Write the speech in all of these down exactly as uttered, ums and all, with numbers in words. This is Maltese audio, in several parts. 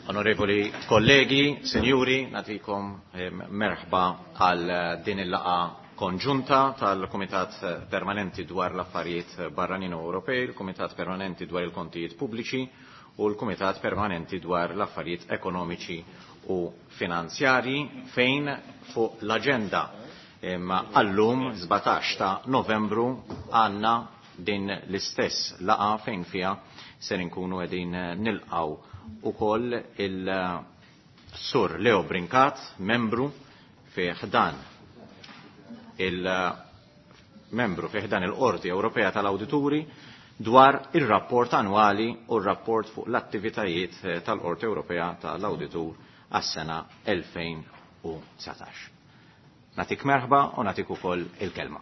Onorevoli kollegi, senjuri, natikom merħba għal din il-laqa konġunta tal-Kumitat Permanenti dwar l-Affarijiet Barranin Ewropej, il-Kumitat Permanenti dwar il-Kontijiet Pubbliċi u l-Kumitat Permanenti dwar l-Affarijiet Ekonomiċi u Finanzjari fejn fuq l-agenda għallum sebgħax ta' Novembru għanna din l-istess laqa fejn fija ser inkunu qegħdin nilqaw ukoll il-Sur Leo Brincat, membru fi ħdan il-membru fi ħdan il-Qorti Ewropea tal-Awdituri dwar ir-rapport annwali u r-rapport fuq l-attivitajiet tal-Qorti Ewropea tal-Awditur għas-sena elfejn u tsatax. Natik merħba u natik ukoll il-kelma.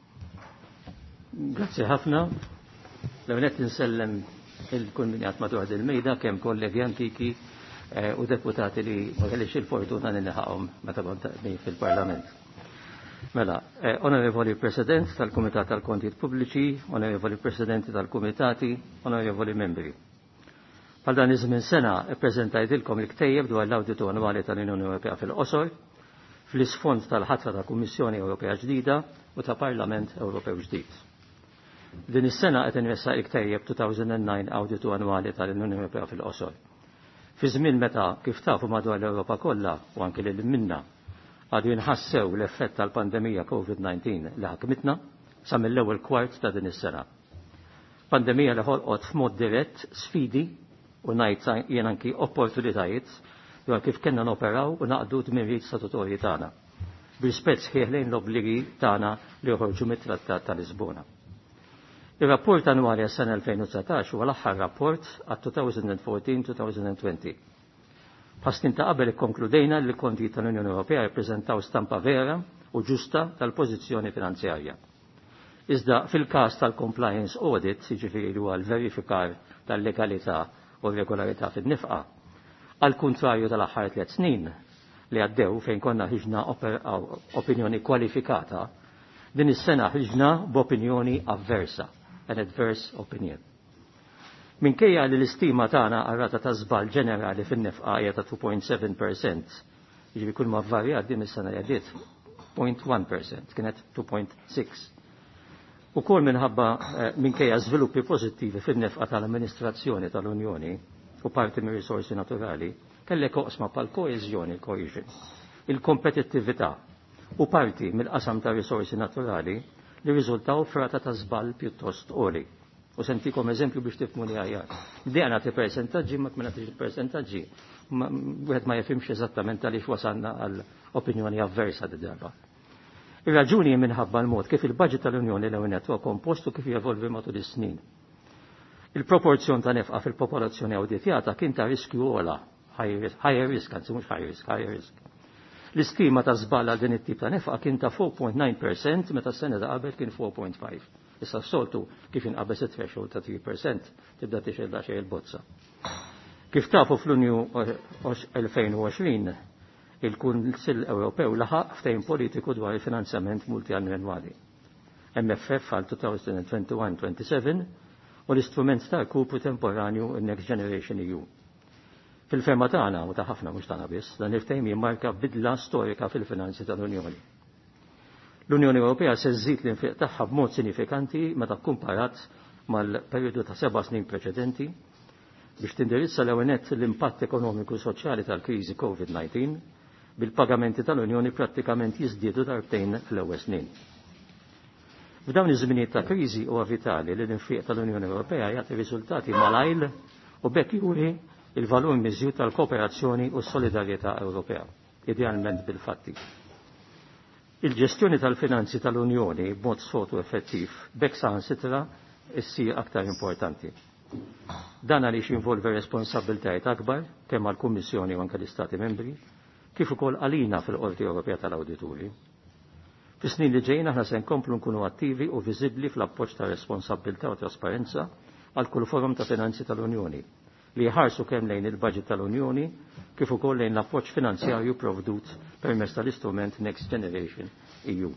Grazie ħafna. L-għanet nsellem il-kull min jgħat madwar il-mejda kemm kollegi antiki u deputati li ma kellix il-fortuna nilħaqhom meta kont fil-Parlament. Mela, Onorevoli President tal-Kumitat tal-Kontijiet Pubbliċi, Onorevoli Presidenti tal-Kumitati, Onorevoli Membri. Bħal dan iż-żmien sena ippreżentajtilkom il-ktejjeb dwar l-Awditu Annwali tal-Unjoni Ewropea fil-qosor fl-isfond tal-ħatra ta' Kummissjoni Ewropea ġdida u ta' Parlament Ewropew ġdid. Din is-sena qed inwessa il-ktejjeb two thousand nine Awditu Annwali tal-Unjoni Ewropea fil-qosor. Fi żmien meta kif tafu madwar l-Ewropa kollha u anke lil minna għadu jinħassew l-effett tal-pandemija COVID nineteen li ħakmitna sa mill-ewwel kwart ta' din is-sena. Pandemija li ħolqot f'mod dirett sfidi u ngħid jien anki opportunitajiet dwar kif kellna noperaw u naqdu dmirijiet statutorji tagħna b'rispett sħiħ lejn l-obbligi tagħna li joħorġu mit-Trattat ta' Lisbona. Ir-rapport annwali għas-sena elfejn u tsatax huwa l-aħħar rapport għat two thousand fourteen to two thousand twenty. Ħastin ta' qabel ikkonkludejna li l-kontijiet tal-Unjoni Ewropea jippreżentaw stampa vera u ġusta tal-pożizzjoni finanzjarja. Iżda fil-każ tal-compliance audit, jiġifieri li huwa l-verifikar tal-legalità u regolarità fin-nifqa, għal kontrarju tal-aħħar tliet snin li għaddew fejn konna ħiġna opinjoni kwalifikata, din is-sena ħiġna b'opinjoni avversa, an adverse opinion. Minkejja li l-istima tagħna għar-rata ta' żball ġenerali fin-nefqa hija ta' two point seven percent, jiġri kull ma varjat din is-sena jgħaddiet zero point one percent, kienet two point six. Ukoll minħabba minkejja żviluppi pożittivi fin-nefqa tal-amministrazzjoni tal-Unjoni u parti mir risorsi naturali, kellek oqsma pal koeżjoni, cohesion, il-kompetittività u parti mill-qasam ta' risorsi naturali li riżultaw frata ta' żball pjuttost qoli. U sentikom eżempju biex tifhmu li għajjar. Dejja nagħti persentaġġi ma kien nagħti persentaġġi, wieħed ma jifhimx eżattament għaliex wasalna għal opinjoni avversa di darba. Ir-raġuni minħabba l-mod kif il-budget tal-Unjoni l-ewwel huwa kompost u kif jevolvi matul is-snin. Il-proporzjon ta' nefqa fil-popolazzjoni awditjata kien ta' riskju ola, higher risk, anzi mhux high risk, higher risk. L-istima ta' żballa din it-tip ta' nefqa kien ta' four point nine percent meta s-sena ta' qabel kien four point five. Issa s-soltu kif inqabeż it-threshold ta' three percent tibda tixelda xejn il-bozza. Kif tafu fl-Unju elfejn u għoxrin il-Kunsill Ewropew laħaq ftehim politiku dwar il-finanzjament multianwali. M F F għal two thousand twenty-one twenty-seven u l-istrument ta' rkupru temporanju Next Generation E U. Fil-ferma tagħna u ta' ħafna mhux tagħna biss, dan il-ftehim jimmarka bidla storika fil-finanzi tal-Unjoni. L-Unjoni Ewropea se żżid l-infiq tagħha b'mod sinifikanti meta kkumparat mal-perjodu ta' seba' snin preċedenti biex tindirizza l-ewwel nett l-impatt ekonomiku soċjali tal-kriżi COVID nineteen bil-pagamenti tal-Unjoni prattikament jiżdiedu darbtejn fl-ewwel snin. F'dawn iż-żminijiet ta' kriżi huwa vitali li l-infiq tal-Unjoni Ewropea jagħti riżultati malajl u bekk juri il-valur miżjud tal-kooperazzjoni u s-solidarjetà Ewropea, idealment bil-fatti. Il-ġestjoni tal-finanzi tal-Unjoni b'mod sotu effettiv bekk saħansitra issir aktar importanti. Dan għaliex jinvolvi responsabiltajiet akbar kemm għall-Kummissjoni u anke l-Istati Membri, kif ukoll għalina fil-Qorti Ewropea tal-Awdituri. Fis-snin li ġejjin aħna se nkomplu nkunu attivi u viżibbli fl-appoġġ ta' responsabilità u trasparenza għal kull forum ta' finanzi tal-Unjoni li jħarsu kemm lejn il-budget tal-Unjoni kif ukoll lejn l-appoġġ finanzjarju provdut permezz tal-istrument Next Generation E U.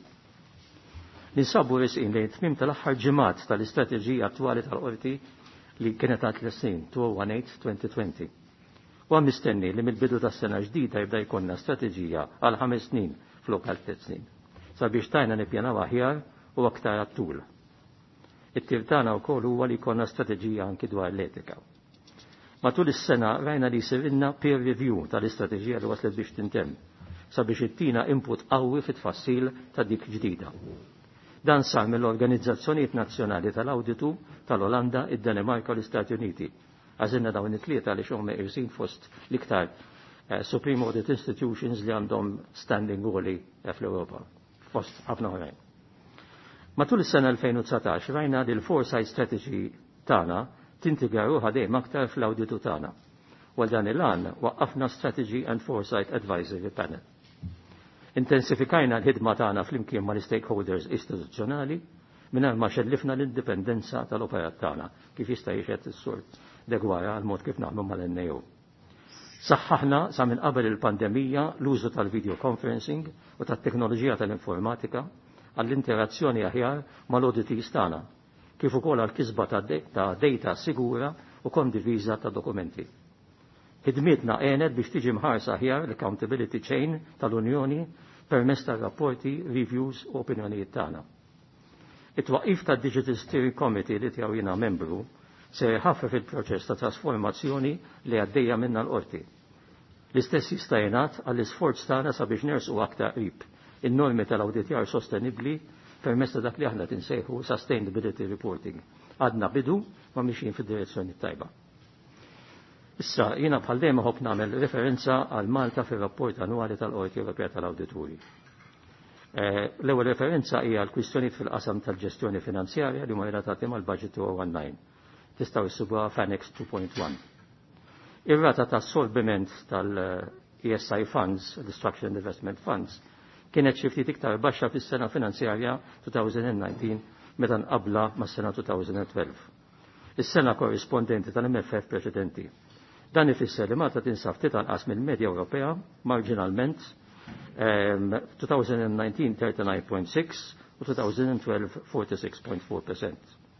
Ninsabu risqin lejn tmiem tal-aħħar ġimgħat tal-istrateġija attwali tal-qorti li kienet għat l-snin two thousand eighteen twenty twenty. U għam mistenni li mill-bidu tas-sena ġdida jibda jkollna strateġija għal ħames snin flokal tliet snin. Sabiex tajna nippjanaw aħjar u aktar għat-tul. It-tirtana wkoll huwa li jkollna strateġija anki dwar l-etika. Matul is-sena rajna li jsirilna peer review tal-istrateġija li waslet biex tintemm sabiex ittina input qawwi fit-tfassil ta' dik ġdida. Dan sar mill-Organizzazzjonijiet Nazzjonali tal-Awditu tal-Olanda, id-Danimarka u l-Istati Uniti. Għażilna dawn it-tlieta li xhom irsin fost l-iktar uh, Supreme Audit Institutions li għandhom standing għoli fl-Ewropa, fost ħafna oħrajn. Matul is-sena elfejn u tsatax rajna li l-Foresight Strategy tagħna tintegra ruħha dejjem aktar fl-awditu tagħna. Wal dan il-għan waqqafna Strategy and Foresight Advisory Panel. Intensifikajna l-ħidma tagħna flimkien ma' l-stakeholders istituzzjonali mingħajr ma xellifna l-indipendenza tal-operat tagħna kif jista' jixed is-sur degwara għal mod kif naħdmu mal-N A O. Saħħaħna sa minn qabel il-pandemija l-użu tal-video conferencing u tat-teknoloġija tal-informatika għall-interazzjoni aħjar mal-auditees tagħna kif ukoll għall-kisba ta' data sigura u kondiviża ta' dokumenti. Ħidmietna għenet biex tiġi mħarsa aħjar l-accountability chain tal-Unjoni permezz tar-rapporti, reviews u opinjonijiet tagħna. It-twaqqif tad-Digital Steering Committee li tiegħu jiena membru se jħaffef il-proċess ta' trasformazzjoni li għaddejja minna l-qorti. L-istess jista' jingħad għall-isforz tagħna sabiex nersqu aktar qrib in-normi tal-awditjar sostenibbli permezz ta' dak li aħna tinsejħu sustainability reporting. Għadna bidu ma mixin fid-direzzjoni tajba. Issa, jiena bħal dejjem ħobb nagħmel referenza għal Malta fir-rapport annwali tal-Qorti Ewropea tal-Awdituri. L-ewwel referenza hija l-kwistjonijiet fil-qasam tal-ġestjoni finanzjarja li huma relatati mal-Budget two thousand nineteen. Tistgħu issibuha f'Annex two point one. Ir-rata tas-solviment tal-E S I funds, l-Structural Investment Funds, kienet xi ftit iktar baxxa fis-sena finanzjarja two thousand nineteen meta nqabbla mas-sena two thousand twelve. Is-sena korrispondenti tal-M F F preċedenti. Dan ifisser li Malta tinsab titanqas mill-medja Ewropea marginalment um, two thousand nineteen thirty-nine point six u two thousand twelve forty-six point four percent.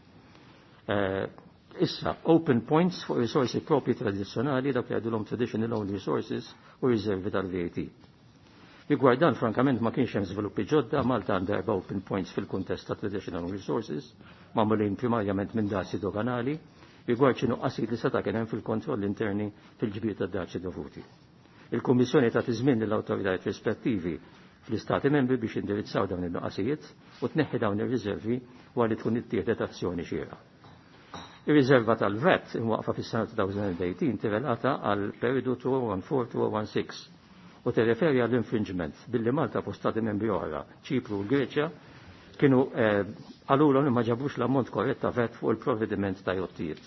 Uh, issa, open points fuq risorsi propri tradizzjonali dak li għadulhom traditional owned resources u riservi tal-V A T. Rigward dan, frankament, ma kienx hemm żviluppi ġodda, Malta għandha erba' open points fil-kuntest ta' traditional resources, magħmulin primarjament minn dazzi doganali, rigward xi nuqqasijiet li seta' kien hemm fil-kontroll interni fil-ġbir tad-dazzi dovuti. Il-Kummissjoni ta' tiżmien lill-awtoritajiet rispettivi fl-Istati membri biex indirizzaw dawn in-nuqqasijiet u tneħħi dawn ir-riservi wara li tkun ittieħdet azzjoni xierqa. Ir-riserva tal-V A T imwaqfa fis-sena two thousand eighteen tirrelata gal periodu two thousand fourteen to two thousand sixteen u tirreferi għall-infringement billi Malta u stati membri oħra, Ċipru u Greċja, kienu għalulhom li ma ġabux l-ammont korrett ta' V A T fuq il-provvediment ta' jottijiet.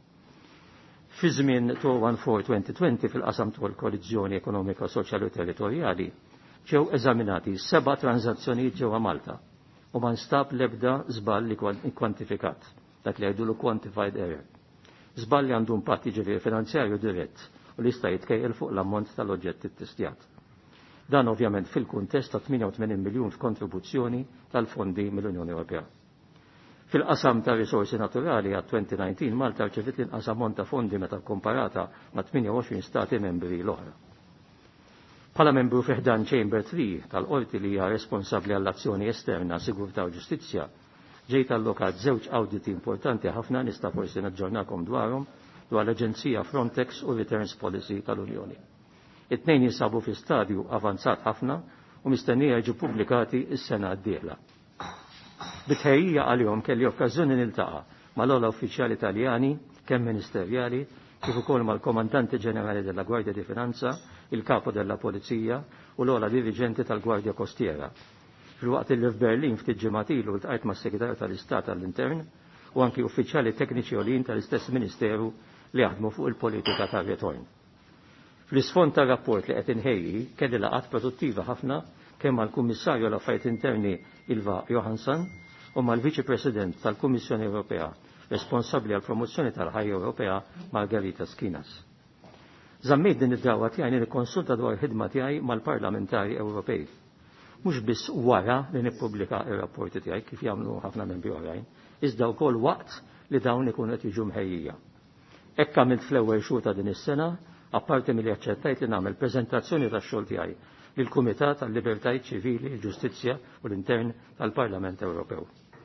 Fi żmien two thousand four to twenty twenty fil-qasam tal koalizzjoni ekonomika, soċjali u territorjali ġew eżaminati seba' transazzjonijiet ġewwa Malta u ma nstab l-ebda żball li kwantifikat, dak li jgħidulu quantified error. Żball li għandu impatt jiġifieri finanzjarju dirett u li jista' jitkejjel fuq l-ammont tal-oġġetti ttestjat. Dan ovvjament fil-kuntest ta' eighty-eight miljun f'kontribuzzjoni tal-fondi mill-Unjoni Ewropea. Fil-qasam ta' risorsi naturali għat twenty nineteen Malta rċevit l-inqas ammont ta' fondi meta komparata ma' twenty-eight stati membri l-oħra. Bħala membru fiħdan Chamber three tal-qorti li hija responsabbli għall-azzjoni esterna, sigurtà u ġustizzja, ġejt allokat żewġ awditi importanti ħafna nista' forsi naġġornakom dwarhom dwar l-Aġenzija Frontex u Returns Policy tal-Unjoni. It-tnejn jinsabu fi stadju avanzat ħafna u mistennija jiġu pubblikati s-sena d-dieħla. Bitħejjija għalihom kelli okkażjoni niltaqa' mal-ogħla uffiċjali Taljani, kemm ministerjali, kif ukoll mal-Komandanti Ġenerali della Gwardja di Finanza, il-Kapo della Polizija u l-ogħla Dirigenti tal-Gwardja Kostiera. Fil-waqt li f'Berlin ftit ġimgħat ilu ltqajt mas-Segretarju tal-Istat tal-Intern u anki uffiċjali tekniċi għolin tal-istess Ministeru li jaħdmu fuq il-politika tar-ritorn. Fl-isfond tar-rapport li qed inħejji kelli laqgħat produttiva ħafna kemm mal-Kummissarju għall-Affarijiet Interni Ilva Johansson u mal-Viċi President tal-Kummissjoni Ewropea responsabbli għall promozzjoni tal-ħajja Ewropea Margarita Skinas. Żammejt din id-drawwa tiegħi nikkonsulta dwar ħidma tiegħi mal-parlamentari Ewropej. Mhux biss wara li nippubblika r-rapporti tiegħi kif jagħmlu ħafna membri oħrajn, iżda wkoll waqt li dawn ikunu qed jiġu mħejjija. Hekk għamilt fl-ewwel xhur ta' din is-sena apparti milli aċċettajt li nagħmel preżentazzjoni tax-xogħol tiegħi lill-Kumitat tal-Libertajiet Ċivili, il-Ġustizzja u l-Intern tal-Parlament Ewropew.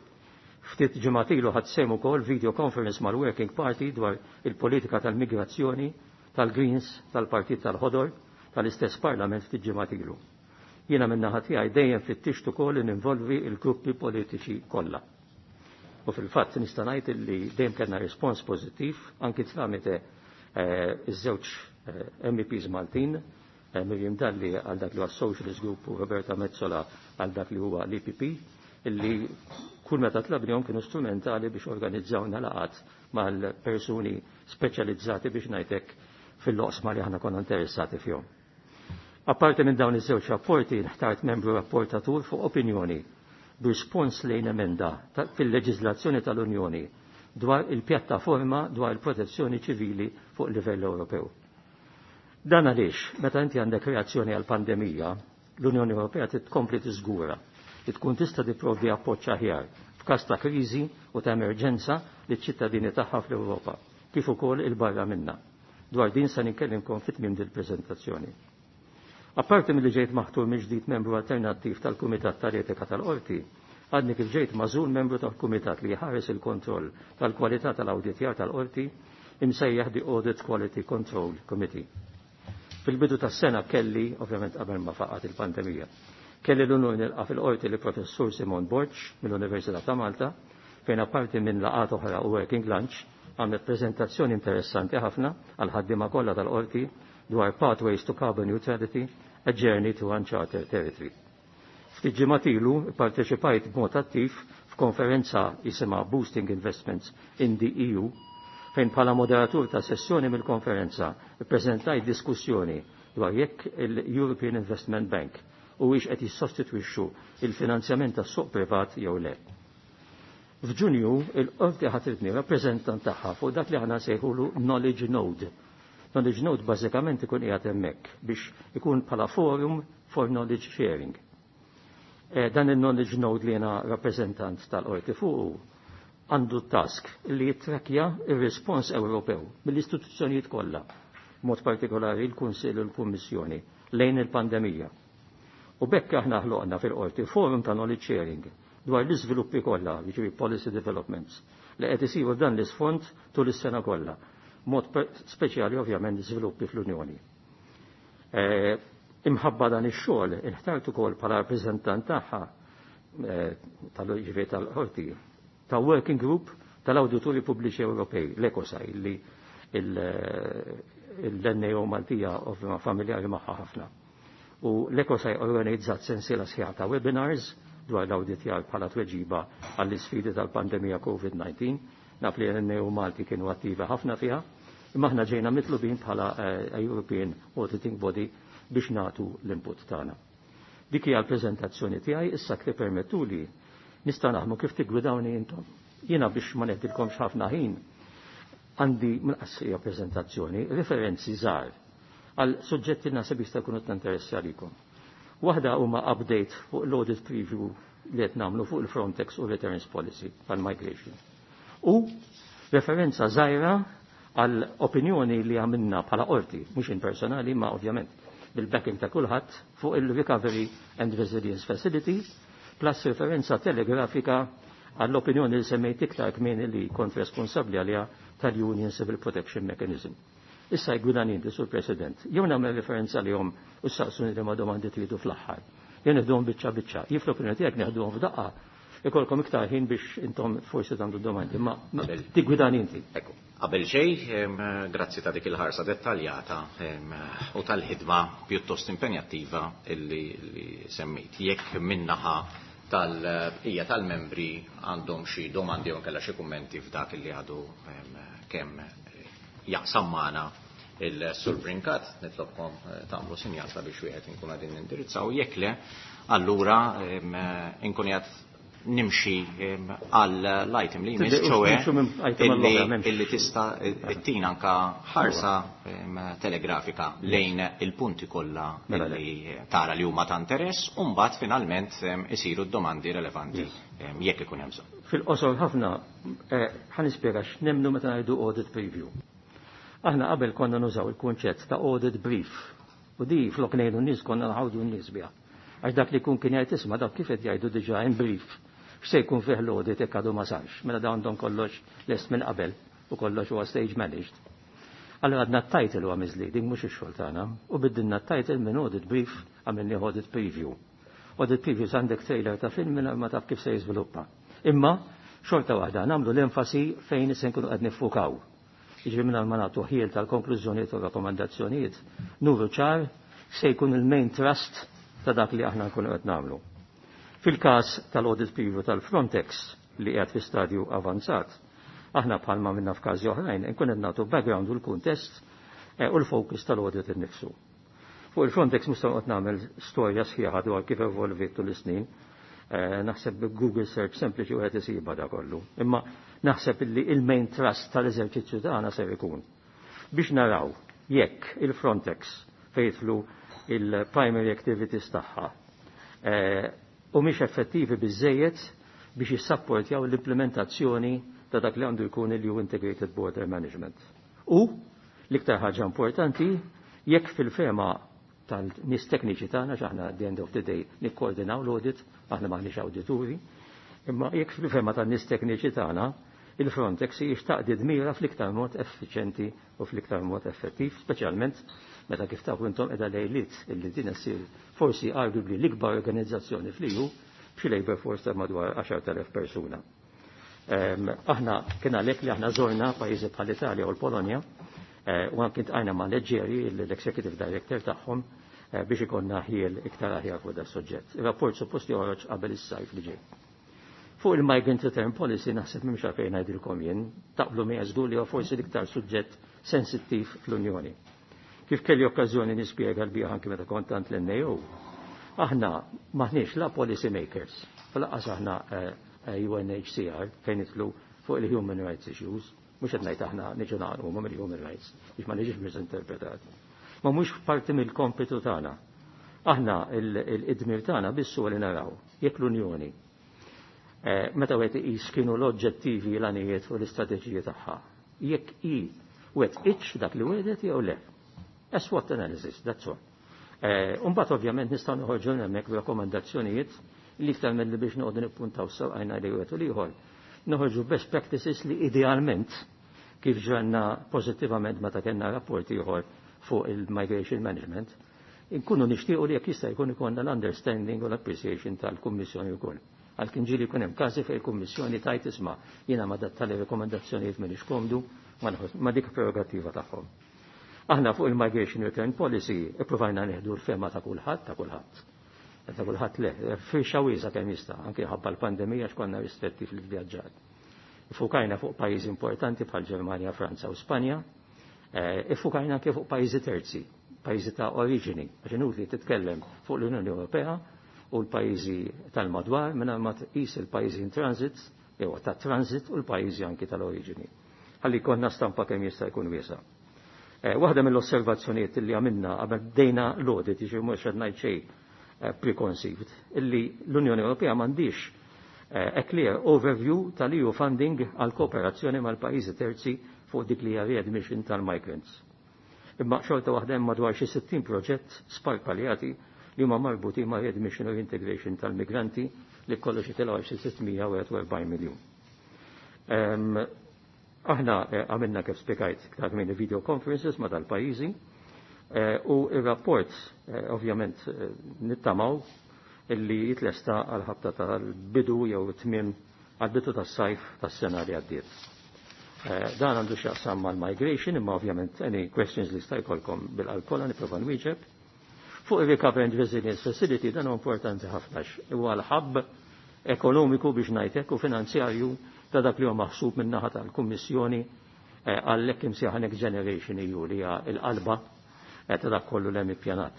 Ftit ġimgħat ilu ħadd sehem ukoll video conference mal-Working Party dwar il-politika tal-migrazzjoni tal-Greens, tal-Partit tal-Ħodor, tal-istess Parlament ftit ġimgħat ilu. Jiena min-naħa tiegħi dejjem fittixtu ukoll li ninvolvi l-gruppi politiċi kollha. U fil-fatt nista' ngħid li dejjem kellna rispons pożittiv anki tramite iż-żewġ M E Ps Maltin, Miriam Dalli għal dak li huwa Socialist Group u Roberta Mezzola għal dak li huwa l-E P P, illi kull meta tlabnihom kienu strumentali biex organizzawna laqat mal-persuni speċjalizzati biex ngħidlek fil-loqsma li aħna konna interessati fihom. Apparti minn dawn iż-żewġ rapporti, ħtart membru rapportatur fuq opinjoni b'rispons lejn emenda fil-leġiżlazzjoni tal-Unjoni dwar il-pjattaforma dwar il-protezzjoni ċivili fuq livell Ewropew. Dan għaliex, meta inti għandek reazzjoni għal pandemija, l-Unjoni Ewropea titkompli tiżgura li tkun tista' tipprovdi appoġġ aħjar f'każ ta' kriżi u ta' emerġenza liċ-ċittadini tagħha fl-Ewropa, kif ukoll il-barra minnha. Dwar din se nikkellimkom fit-tmiem dil-preżentazzjoni. Apparti milli ġejt maħtur mill-ġdid membru alternattiv tal-Kumitat tal-Etika tal-Qorti, għadni kif ġejt mażul membru tal-Kumitat li jħares il-kontroll tal-kwalità tal-awditjar tal-Qorti imsejjaħ di Audit Quality Control Committee. Fil-bidu tas-sena kelli, ovvjament qabel ma faqat il-pandemija, kelli l-unur nilqa' fil-qorti li professur Simon Borch mill-Università ta' Malta, fejn apparti minn laqat oħra u working lunch għamlet preżentazzjoni interessanti ħafna għal ħaddiema kollha tal-qorti dwar Pathways to Carbon Neutrality, a Journey to Uncharted Territory. Ftit ġimgħat ilu pparteċipajt b'mod attiv f'konferenza jisimha Boosting Investments in the E U, fejn bħala moderatur ta' sessjoni mill-konferenza ippreżentajt diskussjoni dwar jekk il-European Investment Bank u wiex qed jissostitwixxu il-finanzjament tas-suq privat jew le. F'Ġunju il-qorti ħatritni rappreżentant tagħha fuq dak li aħna nsejħulu Knowledge Node. Knowledge Node bażikament ikun qiegħed hemmhekk biex ikun bħala forum for knowledge sharing. E, dan il-Knowledge Node li jiena rappreżentant tal-qorti fuq għandu task li jittrakja il-respons Ewropew mill-istituzzjonijiet kollha, mod partikolari l-Kunsill u l-Kummissjoni lejn il-pandemija. U bekk aħna ħloqna fil-qorti forum ta' knowledge sharing dwar l-iżviluppi kollha, jiġri policy developments, li qed isiru dan l-isfond tul is-sena kollha, mod speċjali ovvjament l-iżviluppi fl-Unjoni. E, imħabba dan ix-xogħol inħtart ukoll bħala rappreżentant tagħha e, tal-ġifieri tal-qorti ta' working group tal-Awdituri Pubbliċi Ewropej, l-ECOSAI, li l-N A O Maltija familjari magħha ħafna. U l-ECOSAI organizzat sensiela sħiħa ta' webinars dwar l-awditjar bħala tweġiba għall-isfidi tal-pandemija COVID nineteen, naf li l-N A O Malti kienu attivi ħafna fiha, imma aħna ġejna mitlubin bħala European Auditing Body biex nagħtu l-input tagħna. Dik hija l-preżentazzjoni tiegħi, issa kif permettuli nista' naħmu kif tigwidawni intom. Jiena biex ma neħdilkomx ħafna ħin għandi mill-qassija preżentazzjoni referenzi żgħar għal suġġetti nasib jista' jkunu ta' interessi għalikom. Waħda huma update fuq l-audit preview li qed nagħmlu fuq il-Frontex u Returns Policy tal-Migration. U referenza żgħira għal opinjoni li għamilna bħala qorti, mhux impersonali ma ovvjament bil-backing ta' kulħadd fuq il-Recovery and Resilience Facility, plus referenza telegrafika għall-opinjoni li semmejt iktar kmieni li kont responsabbli għalija tal-Union Civil Protection Mechanism. Issa jgwidan inti, Sur President, jew nagħmel referenza li jom u saqsuni li ma domandi tridu fl-aħħar. Jien neħduhom biċċa biċċa, jif l-opinjoni tiegħek neħduhom f'daqqa, ikolkom iktar ħin biex intom forsi tagħmlu domandi, ma tigwidan inti. Ekku, qabel xejn, grazzi ta' dik il-ħarsa dettaljata u tal-ħidma pjuttost impenjattiva illi semmejt. Jekk minnaħa tal-bqija tal-membri għandhom xi domandi u kellha xi kummenti f'dak li għadu kemm jaqsam magħna il-Sur Brinkat, nitlobkom tagħmlu sinjal sabiex wieħed inkun qegħdin nindirizzaw, jekk le, allura inkun qed nimxi għall-item li jmiss ċowe illi tista' ttina anka ħarsa telegrafika lejn il-punti kollha li tara li huma ta' interess u mbagħad finalment isiru d-domandi relevanti jekk ikun hemm bżonn. Fil-qosor ħafna ħanispjega x'nemmnu meta ngħidu audit preview. Aħna qabel konna nużaw il-kunċett ta' audit brief. U di flok ngħidu n-nies konna nħawdu n-nies biha. Għax dak li jkun kien jgħid isma' dak kif qed jgħidu diġà in brief. X'se jkun fih l-audit hekk għadu ma sarx. Mela dawn don kollox lest minn qabel u kollox huwa stage managed. Allora għadna t-title huwa misleading mhux ix-xogħol tagħna u biddilna t-title minn audit brief għamilni audit preview. Audit previews għandek trailer ta' film minn ma taf kif se jiżviluppa. Imma xorta waħda nagħmlu l-enfasi fejn se nkunu qed niffukaw. Jiġri minn ma nagħtu ħiel tal-konklużjonijiet u rakkomandazzjonijiet nuru ċar se jkun il-main trust ta' dak li aħna nkunu qed nagħmlu. Fil-każ tal-audit preview tal-Frontex li qiegħed fi stadju avanzat, aħna bħalma minna f'każi oħrajn nkun qed nagħtu background u l-kuntest u l-focus tal-audit innifsu. Fuq il-Frontex nistgħu qed nagħmel storja sħiħa dwar kif evolvit tul is-snin. Naħseb Google search sempliċi wieħed isiba da kollu. Imma naħseb li il-main trust tal-eżerċizzju tagħna ser ikun biex naraw jekk il-Frontex fejtlu il-primary activities tagħha u mhix effettivi biżejjed biex jissapportjaw l-implementazzjoni ta' dak li għandu jkun il-U Integrated Border Management. U l-iktar ħaġa importanti jekk fil-fema tal-nis tekniċi tagħna x'aħna at the end of the day nikkoordinaw l-audit, aħna m'aħniex awdituri, imma jekk fil-fema tan-nies tekniċi tagħna il-Frontex jixtaqdi dmira fl-iktar mod effiċenti u fl-iktar mod effettiv, speċjalment meta kif tafu intom qiegħda lejliet illi din issir forsi arguably l-ikbar organizzazzjoni fl-E U b'xi labor force ta' madwar għaxar elef persuna. Aħna kien għalhekk li aħna żorna pajjiżi bħall-Italja u l-Polonja u anke ntqajna ma' Leġġeri l-Executive Director tagħhom biex ikonna ħiel iktar aħjar fuq da suġġett. Ir-rapport suppost joħroġ qabel is-sajf li ġej. Fuq il-Migrant Return Policy naħseb m'hemmx għalfejn ngħidilkom jien taqblu mi żgur li huwa forsi l-iktar suġġett sensittiv fl-Unjoni. Kif kelli okkażjoni nispjega l-biha anke meta kont tant l-N A O, aħna maħniex la policy makers, fl-qas aħna U N H C R fejn nitlu fuq il-human rights issues, mhux qed ngħid aħna niġu nagħmlu ma' mill-human rights biex ma niġix misinterpretat. Ma mhux parti mill-kompitu tagħna. Aħna l-idmir tagħna bissu li naraw jekk l-Unjoni meta wieħed iqis kienu l-oġġettivi l-għanijiet u l-istrateġiji tagħha. Jekk hi wet itx dak li wedet jew le. SWOT analysis, that's all. Umbagħad ovvjament nistgħu noħorġu hemmhekk b'rakkomandazzjonijiet li iktar milli biex noqogħdu nippuntaw sewqajna li wieħed u ieħor. Noħorġu best practices li idealment kif ġranna pożittivament meta kellna rapport ieħor fuq il-migration management, inkunu nixtiequ li jekk jista' jkun ikollna l-understanding u l-appreciation tal-Kummissjoni wkoll. Għalkien ġieli jkun hemm każi fejn il-Kummissjoni tajt isma' jiena ma dattali rekomendazzjonijiet m'iniex komdu ma dik prerogattiva tagħhom. Aħna fuq il-Migration Return Policy ippruvajna neħdu l-fema ta' kulħadd ta' kulħadd. Ta' kulħadd le, firxa wiesa kemm jista' anke ħabba l-pandemija x'konna ristretti fil-vjaġġar. Ifukajna fuq pajjiżi importanti bħal Ġermanja, Franza u Spanja, ifukajna anke fuq pajjiżi terzi, pajjiżi ta' oriġini, għax inutli titkellem fuq l-Unjoni Ewropea u l-pajjiżi tal-madwar minn ma tqis il-pajjiżi in transit, jew ta' transit u l-pajjiżi anke tal-oriġini. Ħalli konna stampa kemm jista' jkun wiesa'. Waħda mill-osservazzjonijiet li għamilna qabel bdejna l-audit, jiġri mhux qed ngħid xejn preconceived, illi l-Unjoni Ewropea m'għandix a clear overview tal-E U funding għal kooperazzjoni mal-pajjiżi terzi fuq dik li hija readmission tal-migrants. Imma xorta waħda hemm madwar xi sittin proġett sparpaljati li huma marbuti ma' readmission u integration tal-migranti li kollox jitilgħu xi sittmija u erbajn miljun. Aħna għamilna kif spjegajt iktar minn video conferences ma' dal-pajjiżi u ir-rapport ovvjament nittamaw illi jitlesta għal-ħabta tal-bidu jew tmiem għal-bidu tas-sajf tas-sena li għaddiet. Dan għandu x'jaqsam mal-migration, imma ovvjament any questions li sta jkollkom bil-alkola nipprova nwieġeb. Fuq ir-Recovery and Resilience Facility dan huwa importanti ħafna huwa l-ħabb ekonomiku biex ngħidlek u finanzjarju ta' dak li huwa maħsub min-naħa tal-Kummissjoni għall-hekk imsejħa Next Generation E U li hija l-qalba ta' dak kollu li hemm ippjanat.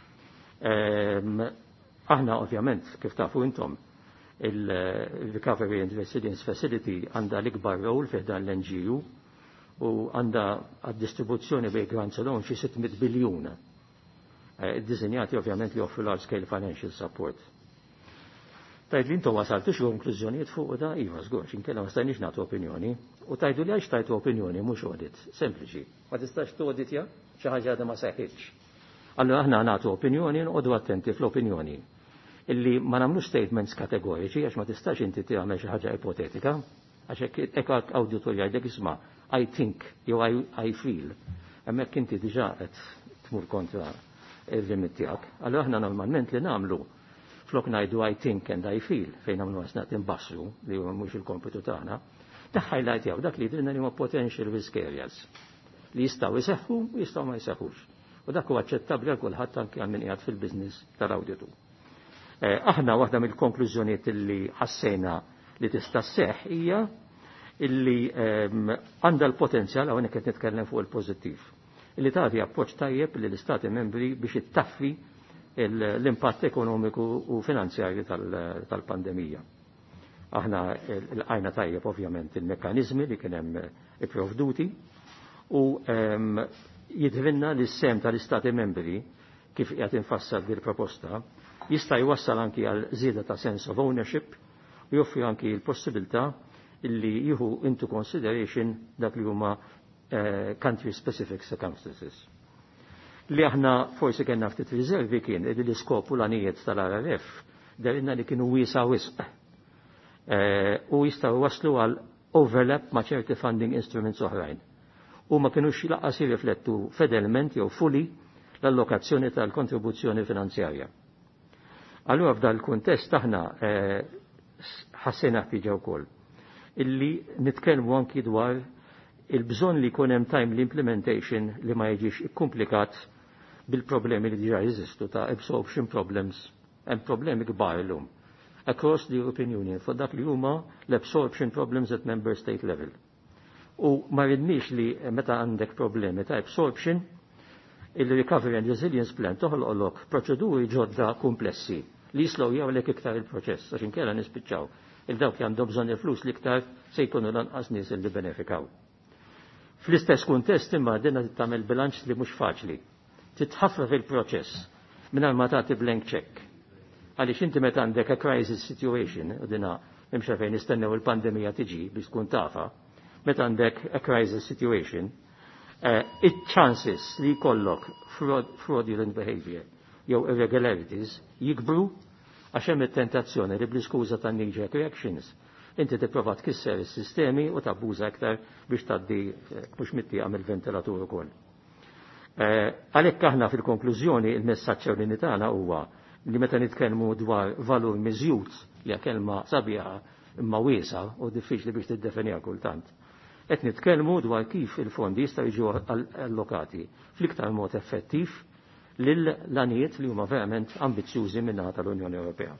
Aħna ovvjament kif tafu intom il-Recovery and Resilience Facility għandha l-ikbar rol fih dan l-N G O u għandha għad-distribuzzjoni bej grants alone xi sittmiyet biljun. Id-diżinjati ovvjament li offru large scale financial support. Tajd li intom wasaltux konklużjonijiet fuq da iva żgur, inkella ma stajniex nagħtu opinjoni, u tajdu li għax tajtu opinjoni mhux audit, sempliċi. Ma tistax tauditja xi ħaġa li ma seħħitx. Allura aħna nagħtu opinjoni nqogħdu attenti fl-opinjoni. Illi ma nagħmlux statements kategoriċi għax ma tistax inti tagħmel xi ħaġa ipotetika, għax hekk awditur jgħidlek isma' I think jew I, I feel. Hemmhekk inti diġà qed tmur kontra il-limit tiegħek. Allura aħna normalment li nagħmlu flok ngħidu I think and I feel fejn nagħmlu għasnat imbassru li huwa mhux il-kompitu tagħna, taħħajlajt jew dak li jidrilna li huma potential risk areas li jistgħu jseħħu u jistgħu ma jseħħux. U dak huwa aċċettabbli għal kulħadd anke għal min qiegħed fil-business tal-awditu. Aħna waħda mill-konklużjonijiet illi ħassejna li tista' sseħħ hija illi għandha l-potenzjal hawnhekk qed nitkellem fuq il-pożittiv. Illi tagħti appoġġ tajjeb lill istati membri biex ittaffi l-impatt ekonomiku u finanzjarju tal-pandemija. Aħna l-għajna tajjeb ovvjament il-mekkanizmi li kien hemm ipprovduti u jidħilna li s-sem tal-istati membri kif qiegħed infassal din proposta jista' jwassal anki għal żieda ta' sense of ownership u joffri anki l-possibilità illi jieħu into consideration dak li huma country specific circumstances. Li aħna forsi kellna ftit riservi kien li l-iskopu l-għanijiet tal-R R F darinna li kienu wiesa wisq u jistgħu waslu għal overlap ma' ċerti funding instruments oħrajn. U ma kienux laqqas jirriflettu fedelment jew fully l-allokazzjoni tal-kontribuzzjoni finanzjarja. Allura f'dan il-kuntest aħna ħassejna ħtieġa wkoll illi nitkellmu anki dwar il-bżonn li jkun hemm timely implementation li ma jiġix ikkomplikat bil-problemi li diġà jeżistu ta' absorption problems, hemm problemi kbar illum across the European Union fuq dak li huma l-absorption problems at member state level. U ma ridniex li meta għandek problemi ta' absorption il-Recovery and Resilience Plan toħolqolok proċeduri ġodda komplessi li jislow jgħawlek iktar il-proċess, għax inkella nispiċċaw il-dawk li għandhom bżonn il-flus li iktar se jkunu lanqas nies li benefikaw. Fl-istess kuntest imma dinha tagħmel bilanċ li mhux faċli. Titħaffef il-proċess mingħajr ma tagħti blank check. Għaliex inti meta għandek a crisis situation, u dinha imxa fejn nistennew il-pandemija tiġi biex tkun tafa, meta għandek a crisis situation, it-chances li jkollok fraudulent behavior jew irregularities jikbru għax hemm it-tentazzjoni li bl-iskuża ta' knee-jerk reactions inti tipprova tkisser is-sistemi u tabbuża aktar biex tgħaddi mhux mittieqa mill-ventilatur ukoll. Għalhekk aħna fil-konklużjoni il-messaġġ ewlieni tagħna huwa li meta nitkellmu dwar valur miżjud li kelma sabiħa imma wiesa u diffiċli biex tiddefinija kultant. Qed nitkellmu dwar kif il-fondi jistgħu jiġu allokati fl-iktar mod effettiv lil l-għanijiet li huma verament ambizzjużi min-naħa tal-Unjoni Ewropea.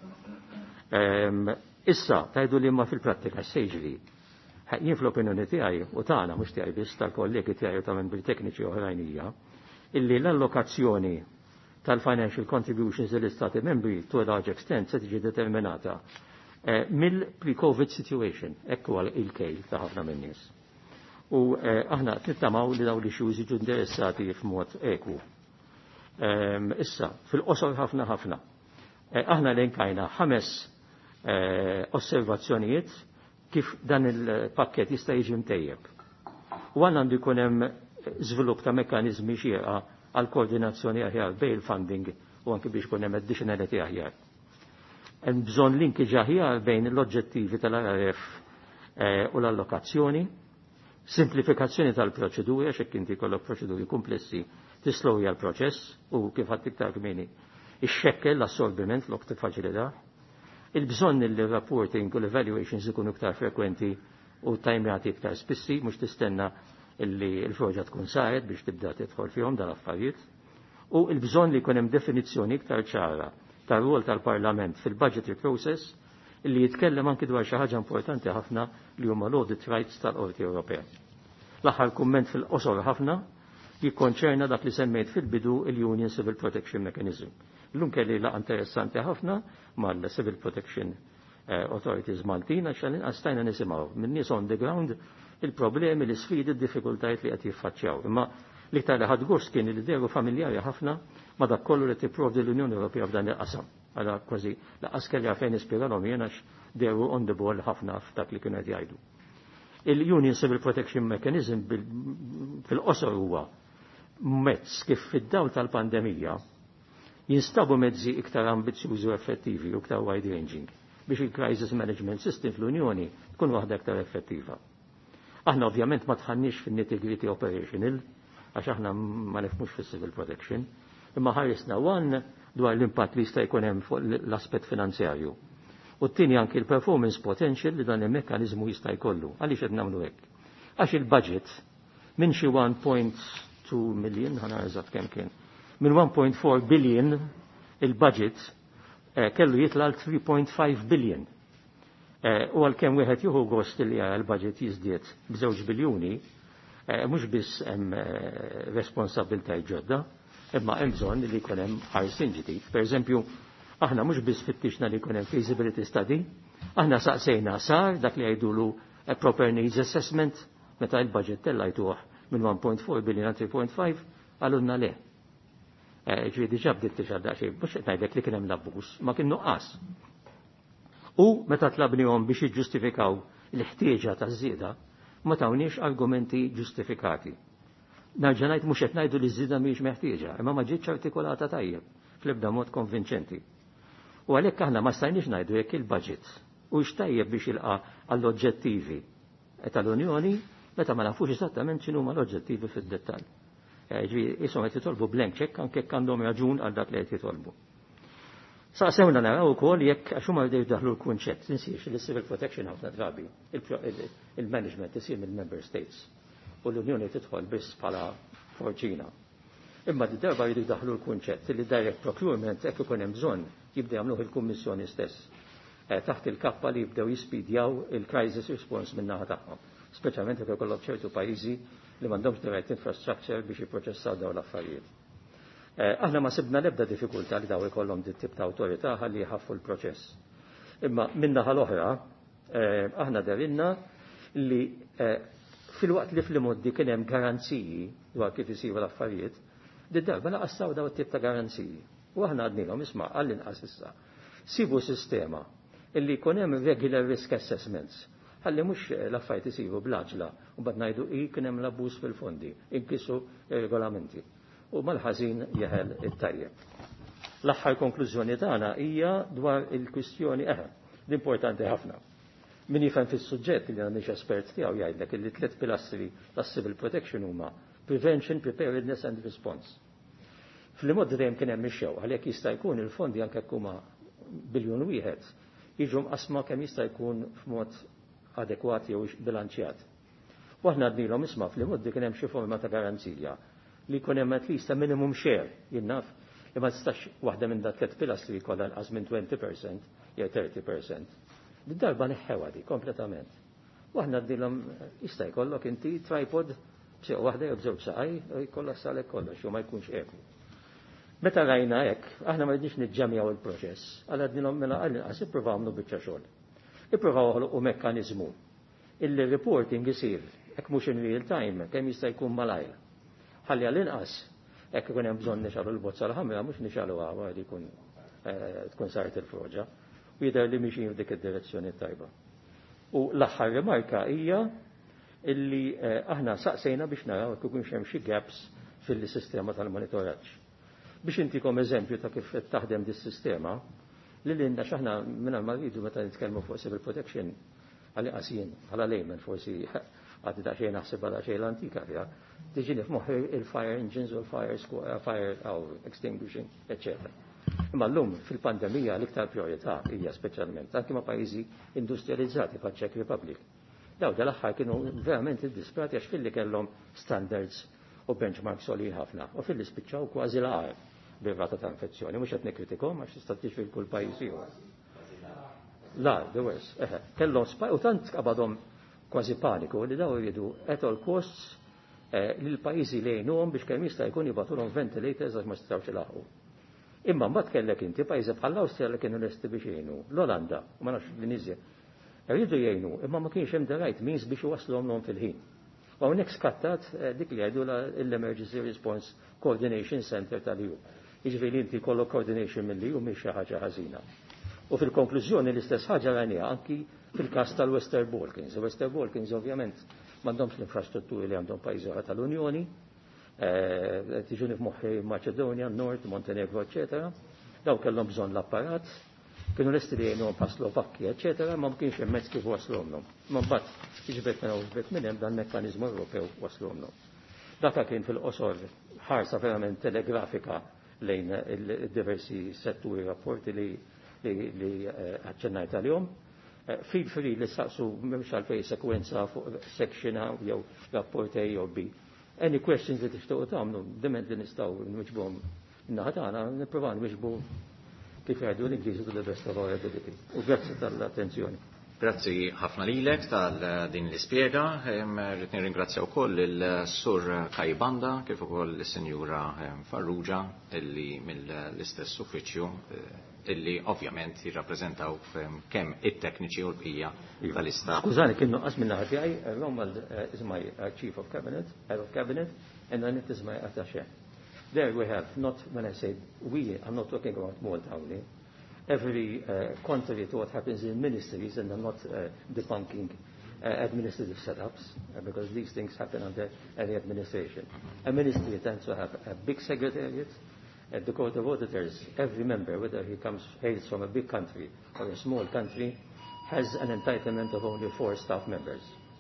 Issa, tajdu li ma fil-prattika s-sejġri, jien fl-opinjoni tiegħi u tagħna mhux tiegħi biss tal-kollegi tiegħi u ta' membri tekniċi oħrajnija, illi l-allokazzjoni tal-financial contributions dell-Istati membri to a large extent se tiġi determinata mill-pre-COVID situation, ekku għal il-kejl ta' ħafna min-nies. U aħna nittamaw li daw li xużi ġu interessati f'mod eku. Issa, fil-qosor ħafna ħafna. Aħna l-enkajna ħames osservazzjonijiet kif dan il-pakket jista' jiġi mtejjeb. U għandna għandu jkun hemm żvilupp ta' mekkaniżmi xierqa għal koordinazzjoni aħjar bejn il-funding u anke biex kun hemm additionality aħjar. Hemm bżonn linki aħjar bejn l-oġġettivi tal-R R F u l-allokazzjoni, simplifikazzjoni tal-proċeduri għax hekk inti jkollok proċeduri komplessi tislowja l-proċess u kif għad iktar kmieni ix-xekkel l-assorbiment l-ok tiffaċilità. Il-bżonn li l-reporting u l-evaluations ikunu iktar frekwenti u tajmjati iktar spissi, mhux tistenna illi l-proġa tkun saret biex tibda tidħol fihom dal-affarijiet. U il-bżonn li jkun hemm definizzjoni iktar ċara tar-rwol tal-Parlament fil-budgetary process illi jitkellem anki dwar xi ħaġa importanti ħafna li huma l-audit rights tal-Qorti Ewropea. L-aħħar kumment fil-qosor ħafna jikkonċerna dak li semmejt fil-bidu il-Union Civil Protection Mechanism. L-lum kelli laqa interessanti ħafna mal-Civil Protection Authorities Maltin għax għastajna nisimgħu minn nies on the ground il-problemi, l-isfidi, d-diffikultajiet li qed jiffaċċjaw. Imma l-iktar li ħadd gost kien li deru familjari ħafna ma dak kollu li tipprovdi l-Unjoni Ewropea f'dan il-qasam. Għala kważi laqqas kelli għalfejn nispjegalhom jien għax deru on the ball ħafna f'dak li kienu qed jgħidu. Il-Union Civil Protection Mechanism fil-qosor huwa mezz kif fid-dawl tal-pandemija jinstabu mezzi iktar ambizzjużi u effettivi u iktar wide-ranging biex il-crisis management system fl-Unjoni tkun waħda iktar effettiva. Aħna ovvjament ma tħannix fin-nitty-gritty operational għax aħna ma nifhmux fis-civil protection, imma ħarisna wan dwar l-impatt li jista' jkun hemm fuq l-aspett finanzjarju. U t-tieni anki l-performance potential li dan il-mekkaniżmu jista' jkollu. Għaliex qed nagħmlu hekk? Għax il-budget minn xi one point two million, ħana eżatt kemm kien, minn one point four billion il-budget eh, kellu jitla l three point five billion. Eh, u għal-kemm wieħed jieħu gost li l-budget jiżdied b'żewġ biljuni, eh, mhux biss hemm eh, responsabilità ġodda, imma hemm bżonn li jkun hemm ħarsin ġdid. Pereżempju, aħna mhux biss fittixna li jkun hemm feasibility study, aħna saqsejna sar dak li jgħidulu a proper needs assessment meta l-budget tellajtuh minn one point four billion għal three point five għalunna le. Ġri diġà bdiet tixgħal daqsxejn, mhux qed ngħidlek li kien hemm l-abbuż, ma kien nuqqas. U meta tlabnihom biex jiġġustifikaw l-ħtieġa taż-żieda, ma tawniex argumenti ġustifikati. Narġa' ngħid mhux qed ngħidu li ż-żieda mhijiex meħtieġa, imma ma ġietx artikolata tajjeb fl-ebda mod konvinċenti. U għalhekk aħna ma stajniex ngħidu jekk il-budget u x'tajjeb biex jilqa' għall-oġġettivi tal-Unjoni meta ma nafux esattament x'inhuma l-oġġettivi fid-dettall. Ġifieri ishom qed jitolbu blank check anke jekk għandhom raġun għal dak li qed jitolbu. Saqsewna naraw ukoll jekk għax huma bdew daħlu l-kunċett, insiex li civil protection ħafna drabi il-management isir mill-member states u l-Unjoni tidħol biss bħala forċina. Imma di darba jridu daħlu l-kunċett li direct procurement hekk ikun hemm bżonn jibdew jagħmluh il-Kummissjoni stess. Taħt il-kappa li jibdew jispidjaw il-crisis response min-naħa tagħhom, speċjalment jekk ikollok ċertu pajjiżi li m'għandhomx direct infrastructure biex jipproċessaw dawn l-affarijiet. Aħna ma sibna l-ebda diffikultà li daw ikollhom dit tip ta' awtorità ħalli jħaffu l-proċess. Imma min-naħa l-oħra aħna darilna li fil-waqt li fl-modi kien hemm garanziji dwar kif isiru l-affarijiet, d-darba laqassaw daw it-tip ta' garanziji. U aħna għadnilhom isma' għall-inqas issa. Sibu sistema illi jkun hemm regular risk assessments. Ħalli mhux l-affarijiet isiru blaġla u bad ngħidu i kien hemm l-abbuż fil-fondi, inkisu regolamenti. U mal-ħażin jeħel it-tajjeb. L-aħħar konklużjoni tagħna hija dwar il-kwistjoni eħe, l-importanti ħafna. Min jifhem fis-suġġett li għandix espert tiegħu jgħidlek li tliet pilastri tas-civil protection huma prevention, preparedness and response. Fil-mod dejjem kien hemm ix-xew għalhekk jista' jkun il-fondi anke huma biljun wieħed jiġu mqasma kemm jista' jkun f'mod adekwati jew bilanċjat. U aħna għadnilhom isma' fil-modi kien hemm xi forma ta' garanzija li jkun hemm at least minimum share, jinnaf, li ma tistax waħda minn dak tliet pilastri jkollha inqas minn twenty percent jew thirty percent. Bid-darba neħħewa di kompletament. U aħna għadnilhom jista' jkollok inti tripod b'seq waħda jew b'żewġ saqaj u jkollok salek kollox jew ma jkunx eku. Meta rajna hekk, aħna ma rridniex niġġamjaw il-proċess, għal għadnilhom mela qal-inqas ippruvaw nagħmlu biċċa xogħol. Ippruvaw ħolqu mekkaniżmu illi reporting isir hekk mhux in real time kemm jista' jkun malajr. Ħalli għall-inqas hekk ikun hemm bżonn nixalu l-bozza l-ħamra mhux nixalu għawa li jkun tkun saret il-froġa u jidher li mixin f'dik id-direzzjoni tajba. U l-aħħar rimarka hija illi aħna saqsejna biex naraw jekk ikun hemm xi gaps fil-sistema tal-monitoraġġ. Biex intikom eżempju ta' kif taħdem dis-sistema, li l-inna xaħna minna l-marridu meta nitkellmu fuq civil protection għalli qasjien, għalla lejmen forsi għaddi daċċej naħseb għal daċċej l-antika fija, diġini f'moħħi il-fire engines u l-fire extinguishing, eccetera. Imma l-lum fil-pandemija l-iktar priorità hija speċjalment anke ma' pajjiżi industrializzati bħal Czech Republic. Daw dal-aħħar kienu verament id-disprati għax fil-li kellhom standards u benchmarks solid ħafna u fil-li spiċċaw kważi l-għar bir-rata ta' infezzjoni, mhux qed nikkritikhom għax tista' tixfi kull pajjiż ieħor. La, the worst, eħe, kellhom u tant qabadhom kważi paniku li daw jridu at all costs li l-pajjiżi lejnuhom biex kemm jista' jkun jibatulhom ventilators għax ma jistgħux ilaħqu. Imma mbagħad kellek inti pajjiżi bħall-Awstrija li kienu lesti biex jgħinu, l-Olanda, u ma nafx l-Inizja. Rridu jgħinu, imma ma kienx hemm the right means biex iwaslhom fil-ħin. U hawnhekk skattat dik li jgħidu l-Emergency Response Coordination Center tal-E U. jiġifieri inti jkollok coordination milli u mhix xi ħaġa ħażina. U fil-konklużjoni l-istess ħaġa għanija anki fil-każ tal-Western Balkans. Il-Western Balkans ovvjament m'għandhomx l-infrastrutturi li għandhom pajjiżi oħra tal-Unjoni, tiġuni f'moħħi Maċedonja, Nord, Montenegro, eċetera. Daw kellhom bżonn l-apparat, kienu lesti li jgħinhom pa' Slovakki, eċetera, ma kienx hemm mezz kif waslhomhom. Ma mbagħad jiġbed minn jiġbed minn hemm dan mekkaniżmu Ewropew waslhomhom. Dak kien fil-qosor ħarsa verament telegrafika lejn il-diversi setturi rapporti li li aċċennajt għalihom. Feel free li saqsu m'hemmx għalfejn sekwenza fuq section A jew rapport A jew B. Any questions li tixtiequ tagħmlu, dement li nistgħu nwiġbuhom in-naħa tagħna, nippruvaw nwiġbu kif jgħidu l-Ingliżi to the best of our ability. U grazzi tal-attenzjoni. Grazzi ħafna lilek tal din l-ispjega. Rrid nirringrazzja wkoll il-Sur Kajbanda kif ukoll is-Sinjura Farrugia illi mill-istess uffiċċju illi ovvjament jirrappreżentaw kemm it-tekniċi u l-bqija tal-istat. Skużani, kien nuqqas minn naħa tiegħi, Romal is my Chief of Cabinet, Head of Cabinet, and Annette is my attaché. There we have, not when I say we, I'm not talking about Malta only. Every uh, contrary to what happens in ministries, and I'm not uh, debunking uh, administrative setups, uh, because these things happen under any administration. A ministry tends to have a big secretariat. At the Court of Auditors, every member, whether he comes hails from a big country or a small country, has an entitlement of only four staff members.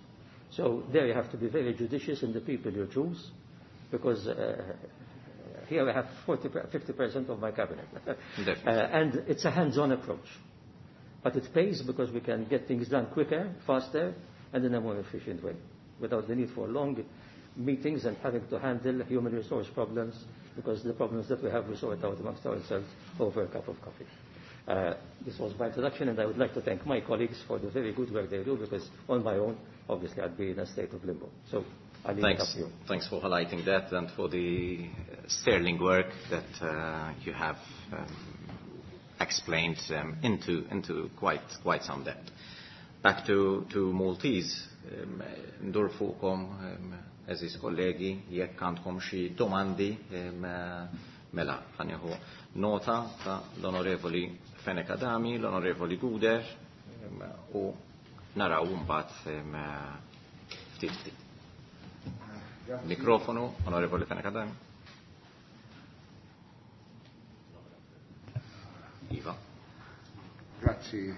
So there you have to be very judicious in the people you choose, because uh, here I have forty, fifty percent of my cabinet. uh, and it's a hands-on approach. But it pays because we can get things done quicker, faster, and in a more efficient way, without the need for long meetings and having to handle human resource problems, because the problems that we have we sort out amongst ourselves over a cup of coffee. Uh, this was my introduction, and I would like to thank my colleagues for the very good work they do, because on my own, obviously, I'd be in a state of limbo. So I'll leave Thanks. it up to you. Thanks for highlighting that and for the sterling work that uh, you have um, explained um, into into quite quite some depth. Back to to Maltese. Ndur fuqkom eżis kollegi jekk għandkom xi domandi mela ħanieħu nota ta' l-Onorevoli Fenek Adami, l-Onorevoli Guder u naraw mbagħad ftit ftit. Mikrofonu, Onorevoli Fenek Adami. Iva. Grazie.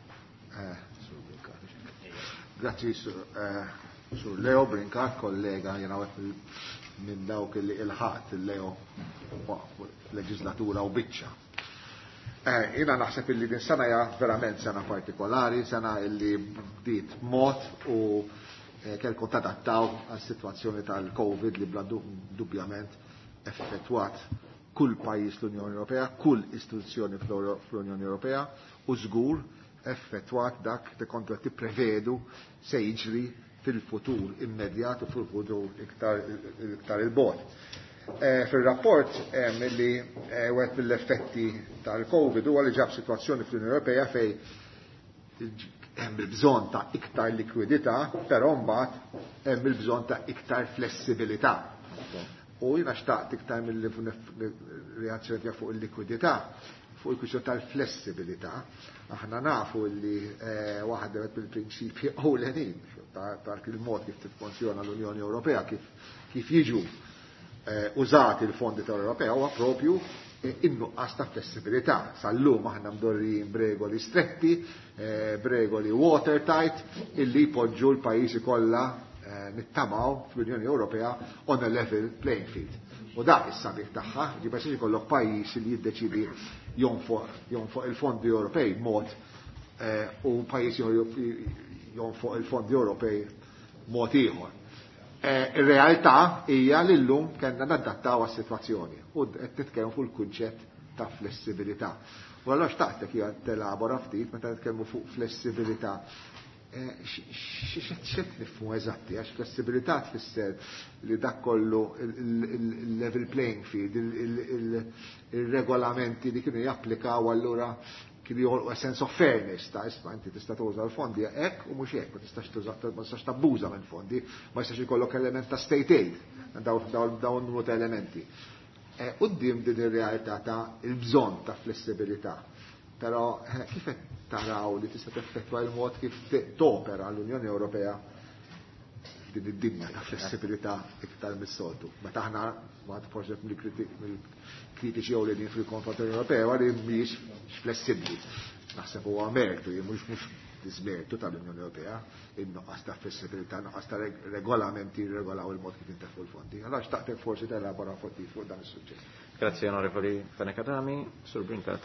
Grazie su Leo Brinkat, kollega, jena minn dawk li il-ħat il-Leo leġislatura u biċċa. Jena naħseb illi din sena ja verament sena partikolari, sena illi bdiet mod u kelkom tadattaw għal situazzjoni tal-Covid li bla dubjament effettwat kull pajjiż l-Unjoni Ewropea, kull istituzzjoni fl-Unjoni Ewropea u żgur effettwat dak li kontu qed tipprevedu se jiġri fil-futur immedjat u fil-futur iktar il-bot. Fil-rapport li wet mill-effetti tal-Covid huwa li ġab situazzjoni fl-Unjoni Ewropea fej hemm il-bżonn ta' iktar likwidità, però mbagħad hemm il-bżonn ta' iktar flessibilità. U jiena xtaqt iktar mill-reazzjoni fuq il-likwidità, fuq il-kwistjoni tal-flessibilità. Aħna nafu li waħda mill-prinċipji ewlenin ta' il-mod kif tiffunzjona l-Unjoni Ewropea, kif jiġu użati l-fondi tal-Ewropea huwa propju innuqqas ta' flessibilità. Sal-lum aħna mdorrijin b'regoli stretti, b'regoli watertight, illi jpoġġu l-pajjiżi kollha nittamaw fl-Unjoni Ewropea on a level playing field. U dak is-sabiħ tagħha, ġiba se jkollok pajjiż li jiddeċidi jonfoq il-fondi Ewropej mod u pajjiż jonfoq il-fondi Ewropej mod ieħor. Ir-realtà hija li llum kellna nadattaw għas-sitwazzjoni u qed nitkellmu fuq il-kunċett ta' flessibilità. U allura xtaqtek hija telabora ftit meta nitkellmu fuq flessibilità. X'qed nifhmu eżatti għax flessibilità tfisser li dak kollu il-level playing field, il-regolamenti li kienu japplikaw allura kienu joħolqu sense of fairness ta' isma' inti tista' tuża l-fondi hekk u mhux hekk, ma tistax tuża ma tistax tabbuża mill-fondi, ma jistax ikollok element ta' state aid dawn numru ta' elementi. Qudiem din ir-realtà ta' il-bżonn ta' flessibilità. Però kif qed taraw li tista' teffettwa l-mod kif topera l-Unjoni Ewropea din id-dinja ta' flessibilità iktar mis-soltu. Meta aħna waqt forsi mill-kritiċi ewlenin fil-konfront Ewropew li mhix flessibbli. Naħseb huwa mertu, mhux mhux dismertu tal-Unjoni Ewropea, in-nuqqas ta' flessibilità, nuqqas ta' regolamenti regolaw il-mod kif inteffu l-fondi. Allora xtaqtek forsi telabora fuq dan is-suġġett. Grazie onorevoli Fenekadami. Sur Brinkat.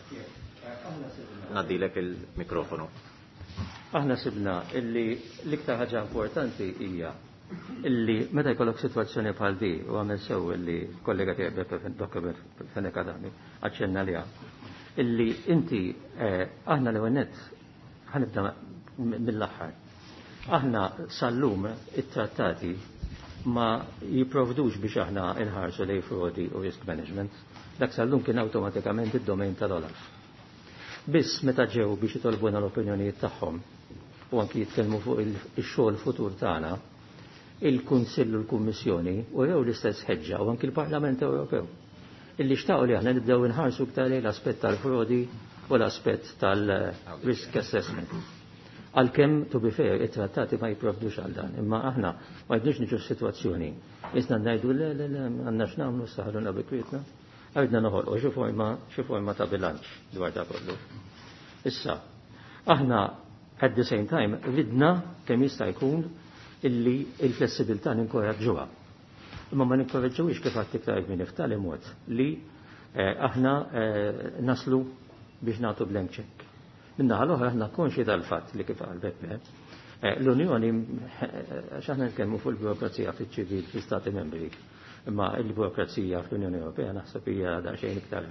Nadilek il-mikrofonu. Aħna sibna illi l-iktar ħaġa importanti hija illi meta jkollok sitwazzjoni bħal di u għamel sew illi kollega tiegħek Doktor Fenekadami aċċenna liha illi inti aħna l-ewwel ħanibda mill-aħħar. Aħna sal-lum it-trattati ma jiprovdux biex aħna inħarsu lej frodi u risk management. Dak sal-lum kien awtomatikament id-domain tal-Olaf. Biss meta ġew biex jitolbuna l-opinjonijiet tagħhom u anki jitkellmu fuq il-xogħol futur tagħna, il-Kunsill u l-Kummissjoni u jew l-istess ħeġġa u anki l-Parlament Ewropew illi xtaqgħu li aħna nibdew inħarsu iktar lejn l-aspett tal-frodi u l-aspett tal-risk assessment. Għalkemm to be fair it-trattati ma jipprovdux għal dan, imma aħna ma jibdux niġu s-sitwazzjoni. Isna ngħidu le le le għandna x'nagħmlu saħħulna bikrietna. Għadna noħolqu xi forma xi forma ta' bilanċ dwar ta' kollu. Issa, aħna at the same time ridna kemm jista' jkun illi il-flessibilità ninkoraġġuha. Imma ma ninkoraġġuhiex kif għad iktar minn iftali mod li aħna naslu biex nagħtu blank check. Minna ħal-oħra aħna konxi tal-fatt li kif għal Beppe. L-Unjoni, xaħna nkellmu fuq il-burokrazija fiċ-ċivil fl-Stati membri, imma il-burokrazija fl-Unjoni Ewropea naħseb hija daqsxejn iktar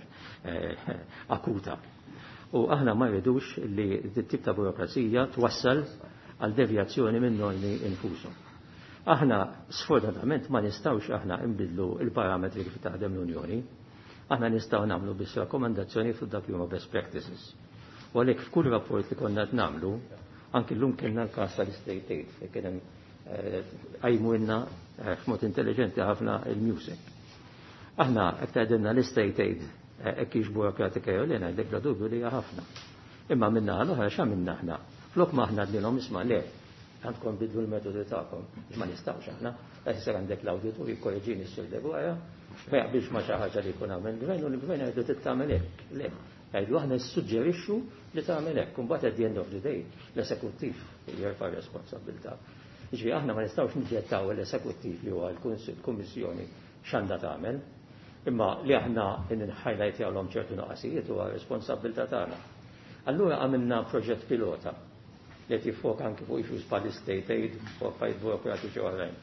akuta. U aħna ma rridux li dit-tip ta' burokrazija twassal għal devjazzjoni minn normi infushom. Aħna sfortunatament ma nistgħux aħna nbidlu il-parametri kif taħdem l-Unjoni. Aħna nistgħu nagħmlu biss rakkomandazzjoni fuq dak li huma best practices. U għalhekk f'kull rapport li konna qed nagħmlu, anki llum kellna l-każ tal-State Aid, fejn kien hemm għajmulna f'mod intelligenti ħafna il-music. Aħna hekk tgħidilna l-State Aid hekk hix burokratika jew le ngħidlek la dubju li hija ħafna. Imma minna l-oħra x'għamilna aħna? Flok ma aħna għadlilhom isma' le, għandkom bidlu l-metodi tagħkom. Ma nistgħux aħna, qed isir għandek l-awditur jikkorreġini s-sur degwara, ma jaqbilx ma xi ħaġa li jkun għamel gvern u l-gvern jgħidu titgħamel hekk. Le, għajdu għahna s-sugġerixxu li tagħmel hekk, imbagħad at the end of the day l-esekuttiv jerfa' responsabilità. Jiġri aħna ma nistgħux niġġettaw l-esekuttiv li huwa l-Kummissjoni x'għandha tagħmel, imma li aħna nħajlajtjawhom ċertu noqasijiet huwa responsabilità tagħna. Allura għamilna proġett pilota li qed jiffoka anke fuq issues bħal state aid u affarijiet burokratiċi oħrajn.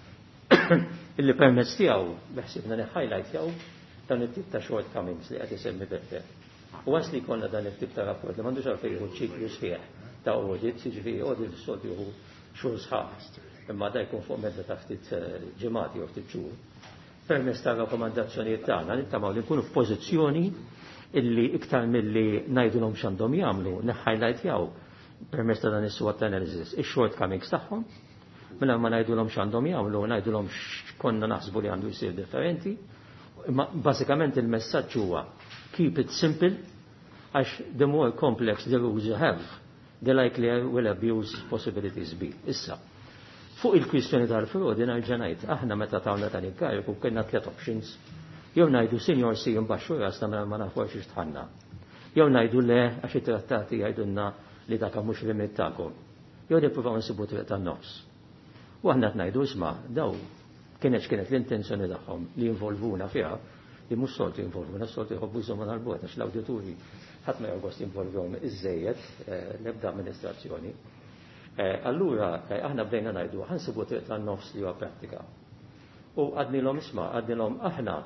Illi permezz tiegħu beħsibna niħħajlajtjaw dan it-tip ta' shortcomings li qed isemmi Beppe. U għas li konna dan il-tip ta' rapport li m'għandux għalfejn jieħu ċiklu sħiħ ta' audit, jiġifieri audit s-soltu jieħu xhur sħaħ, imma da jkun fuq medda ta' ftit ġimgħati jew ftit xhur. Permezz ta' rakkomandazzjonijiet tagħna nittamaw li nkunu f'pożizzjoni illi iktar milli ngħidulhom x'għandhom jagħmlu niħħajlajtjaw permezz ta' dan is-SWOT analysis ix-shortcomings tagħhom, mela ma ngħidulhom x'għandhom jagħmlu, ngħidulhom x'konna naħsbu li għandu jsir differenti. Imma bażikament il-messaġġ huwa keep it simple, għax the more complex the rules you have, the likelier will abuse possibilities be. Issa, fuq il-kwistjoni tal-frodi narġa' ngħid, aħna meta tagħmlu dan il-kariku kellna tliet options. Jew ngħidu senior si mbaxxur għasna ma nafux x'tħanna. Jew ngħidu le għax it-trattati jgħidulna li dak mhux limit tagħkom. Jew nippruvaw nsibu triq tan-nofs. U aħna ngħidu isma' daw kienet kienet l-intenzjoni tagħhom li involvuna fiha li mhux soltu involvuna, soltu jħobbu jżommu għal-bot għax l-awdituri ħadd ma jorgost involvhom iżejjed l-ebda amministrazzjoni. Allura aħna bdejna ngħidu ħansibu triq tan-nofs li huwa prattika. U għadnilhom isma' għadnilhom aħna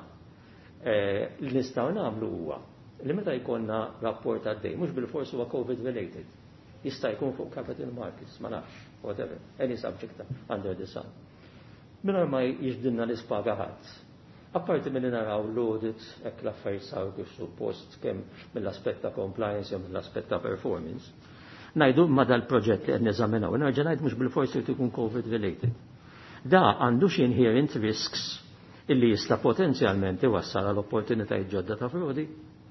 li nistgħu nagħmlu huwa li meta jkollna rapport għaddej, mhux bil-forsi huwa COVID related, jista' jkun fuq capital markets, ma nafx, whatever, any subject under the sun. Minna ma jiġdinna l-ispaga ħadd. Apparti minn naraw l-audit hekk l-affarijiet saru kif suppost kemm mill-aspett ta' compliance jew mill-aspett ta' performance. Ngħidu ma dal-proġett li qed neżaminaw, nerġa' ngħid mhux bil-forsi tkun COVID related. Da għandu xi inherent risks illi jista' potenzjalment iwassal għal opportunitajiet ġodda ta' frodi.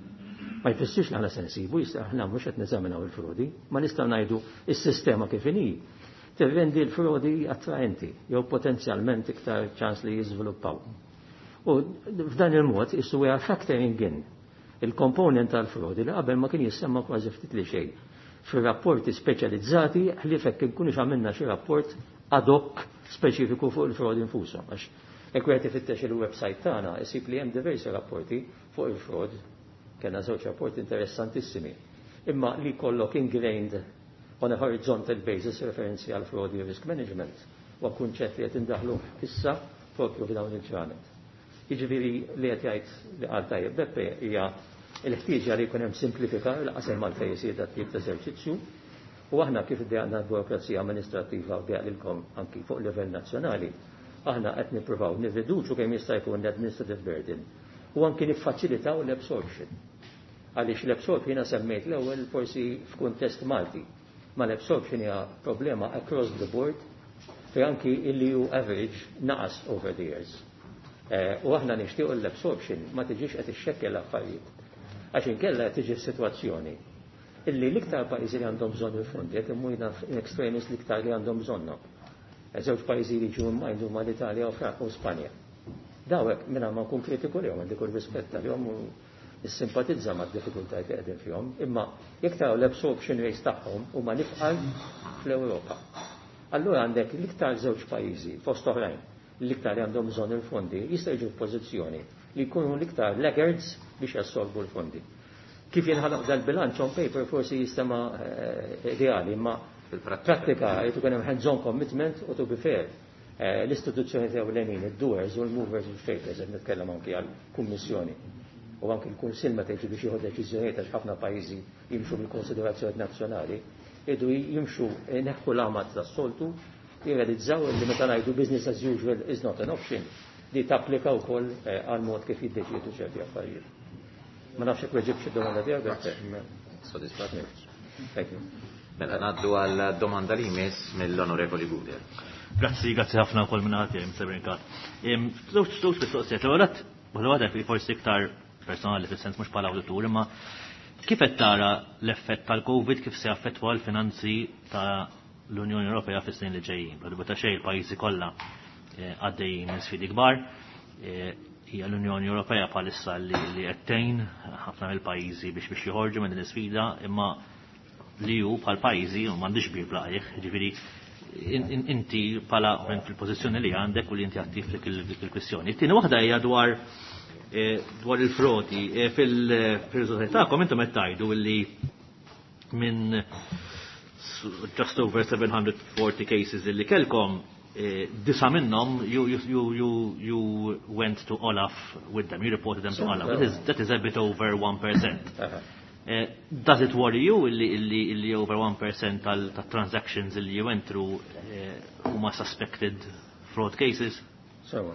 Ma jfissirx li aħna sensibu, jista' aħna mhux qed neżaminaw il-frodi, ma nistgħu ngħidu is-sistema kif inhi tirrendi l-frodi attraenti jew potenzjalment iktar ċans li jiżviluppaw. U f'dan il-mod issu we are factoring in il-komponent tal-frodi li qabel ma kien jissemma kważi ftit li xejn. Fir-rapporti speċjalizzati ħlifek inkunu għamilna xi rapport ad hoc speċifiku fuq il-frodi infushom. Għax hekk wieħed ifittex il-website tagħna isib li hemm diversi rapporti fuq il-frod, kellna żewġ rapporti interessantissimi. Imma li kollok ingrained on a horizontal basis referenzi għal frodi risk management u kunċett li qed indaħlu issa propju f'dawn il-ġranet. Jiġifieri li qed jgħid li qal tajjeb Beppe hija l-ħtieġa li jkun hemm simplifikar laqasem mal-fejn isir dat tip ta' eżerċizzju u aħna kif iddeqna l-burokrazija amministrattiva u deqlilkom anki fuq livell nazzjonali, aħna qed nippruvaw nirriduċu kemm jista' jkun l-administrative burden u anki niffaċilitaw l-absorption. Għaliex l-absorption jiena semmejt l-ewwel forsi f'kuntest Malti, ma l-absorption hija problema across the board fi anki il-li ju average naqas over the years. U aħna nixtiequ l-absorption ma tiġix qed ixxekkel l-affarijiet. Għax inkella qed tiġi f'sitwazzjoni illi l-iktar pajjiżi li għandhom bżonn il-fondi qed immujna extremis l-iktar li għandhom bżonnhom. Żewġ pajjiżi li ġew mmajdu mal-Italja u Franza u Spanja. Dawek minn ma nkun kritiku lihom għandi kull rispett għalihom u nissimpatizza mad-diffikultajiet li qegħdin fihom, imma jekk taraw l-absorption rates tagħhom huma nifqal fl-Ewropa. Allura għandek l-iktar żewġ pajjiżi fost oħrajn l-iktar li għandhom bżonn il-fondi jista' jiġu f'pożizzjoni li jkunu l-iktar laggards biex jassolvu l-fondi. Kif jinħalaq dal-bilanċ on paper forsi jistema ideali, imma fil-prattika jrid ikun hemm hands-on commitment u to be fair. L-istituzzjoni ewlenin, id-doers u l-movers u l-shakers qed nitkellem anke għall-Kummissjoni u anke l-Kunsill meta jiġi biex jieħu deċiżjonijiet għax ħafna pajjiżi jimxu bil-konsiderazzjoni nazzjonali, jridu jimxu neħħu l-amat tas-soltu jirrealizzaw li meta ngħidu business as usual is not an option li tapplika wkoll għal mod kif jiddeċiedu ċerti affarijiet. Ma nafx hekk weġib xi domanda tiegħek sodisfatni. Thank you. Mela ngħaddu għal domanda li jmiss mill-Onorevoli Guder. Grazzi, grazzi ħafna wkoll minn ħadd hemm Sebrinkat. Żewġ żewġ mistoqsijiet l-ewwel waħda fi forsi iktar personali fis-sens mhux bħala awditur, imma kif qed tara l-effett tal-Covid kif se jaffettwa l-finanzi ta' l-Unjoni Ewropea fis-snin li ġejjin. Bħal ta' xejn il-pajjiżi kollha għaddejjin minn sfidi kbar. Hija l-Unjoni Ewropea bħalissa li qed tgħin ħafna mill-pajjiżi biex biex joħorġu minn din is-sfida, imma li hu bħal pajjiżi u m'għandix bir blaqih, ġifieri inti bħala fil-pożizzjoni li għandek u li inti attiv dik il-kwistjoni. Tieni waħda hija dwar dwar il-frodi. Fil-riżultati tagħkom intom qed tgħidu li minn just over seven hundred forty cases illi kelkom, disa minnhom you, you, you, you went to Olaf with them, you reported them to Olaf. That is, that is a bit over one percent. Uh, does it worry you illi, illi, illi over one percent tal-transactions illi you went through huma uh, suspected fraud cases? So,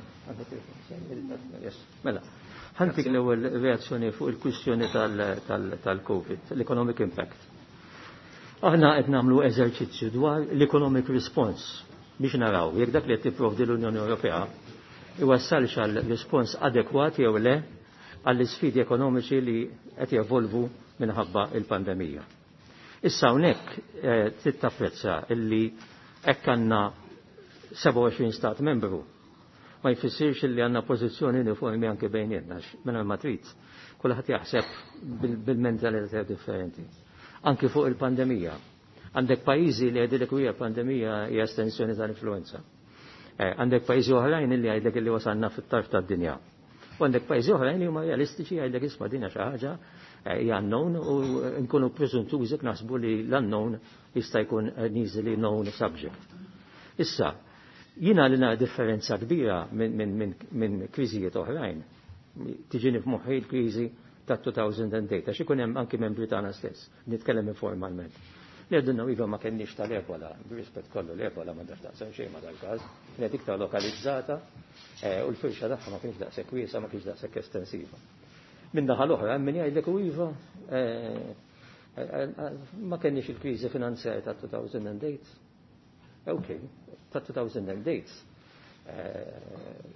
yes. Mela, ħantik l-ewwel reazzjoni fuq il-kwistjoni tal-Covid, l-economic impact. Aħna qed nagħmlu eżerċizzju dwar l-economic response biex naraw jekk dak li qed tipprovdi l-Unjoni Ewropea iwassalx għal rispons adekwat jew le għall-isfidi ekonomiċi li qed jevolvu minħabba il-pandemija. Issa hawnhekk trid tapprezza illi hekk għandna seba' u għoxrin stat membru ma jfissirx li għandna pożizzjoni uniformi anke bejnietna minn ma trid kulħadd jaħseb bil-mentalità differenti. Anke fuq il-pandemija. Għandek pajjiżi li għedilek u hija pandemija hija estensjoni tal-influenza. Għandek pajjiżi oħrajn li għajdlek li wasalna fit-tarf tad-dinja. U għandek pajjiżi oħrajn li huma realistiċi għajdlek isma' dinha xi ħaġa hija unknown u nkunu preżuntużi naħsbu li l-unknown jista' jkun an easily known subject. Issa, jiena li nara differenza kbira minn kriżijiet oħrajn. Tiġini f'moħħi l-kriżi ta' two thousand eight, għax ikun hemm anki membri tagħna stess, nitkellem informalment. Li għedunna iva ma kenniex tal-ebola, b'rispett kollu l-ebola ma daf daqsan xejn ma dal-każ, li għed iktar lokalizzata u l-firxa tagħha ma kienx daqshekk wiesa, ma kienx daqshekk estensiva. Minn naħa l-oħra hemm min jgħidlek u iva ma kenniex il-kriżi finanzjarja ta' two thousand eight. Okay, ta' two thousand eight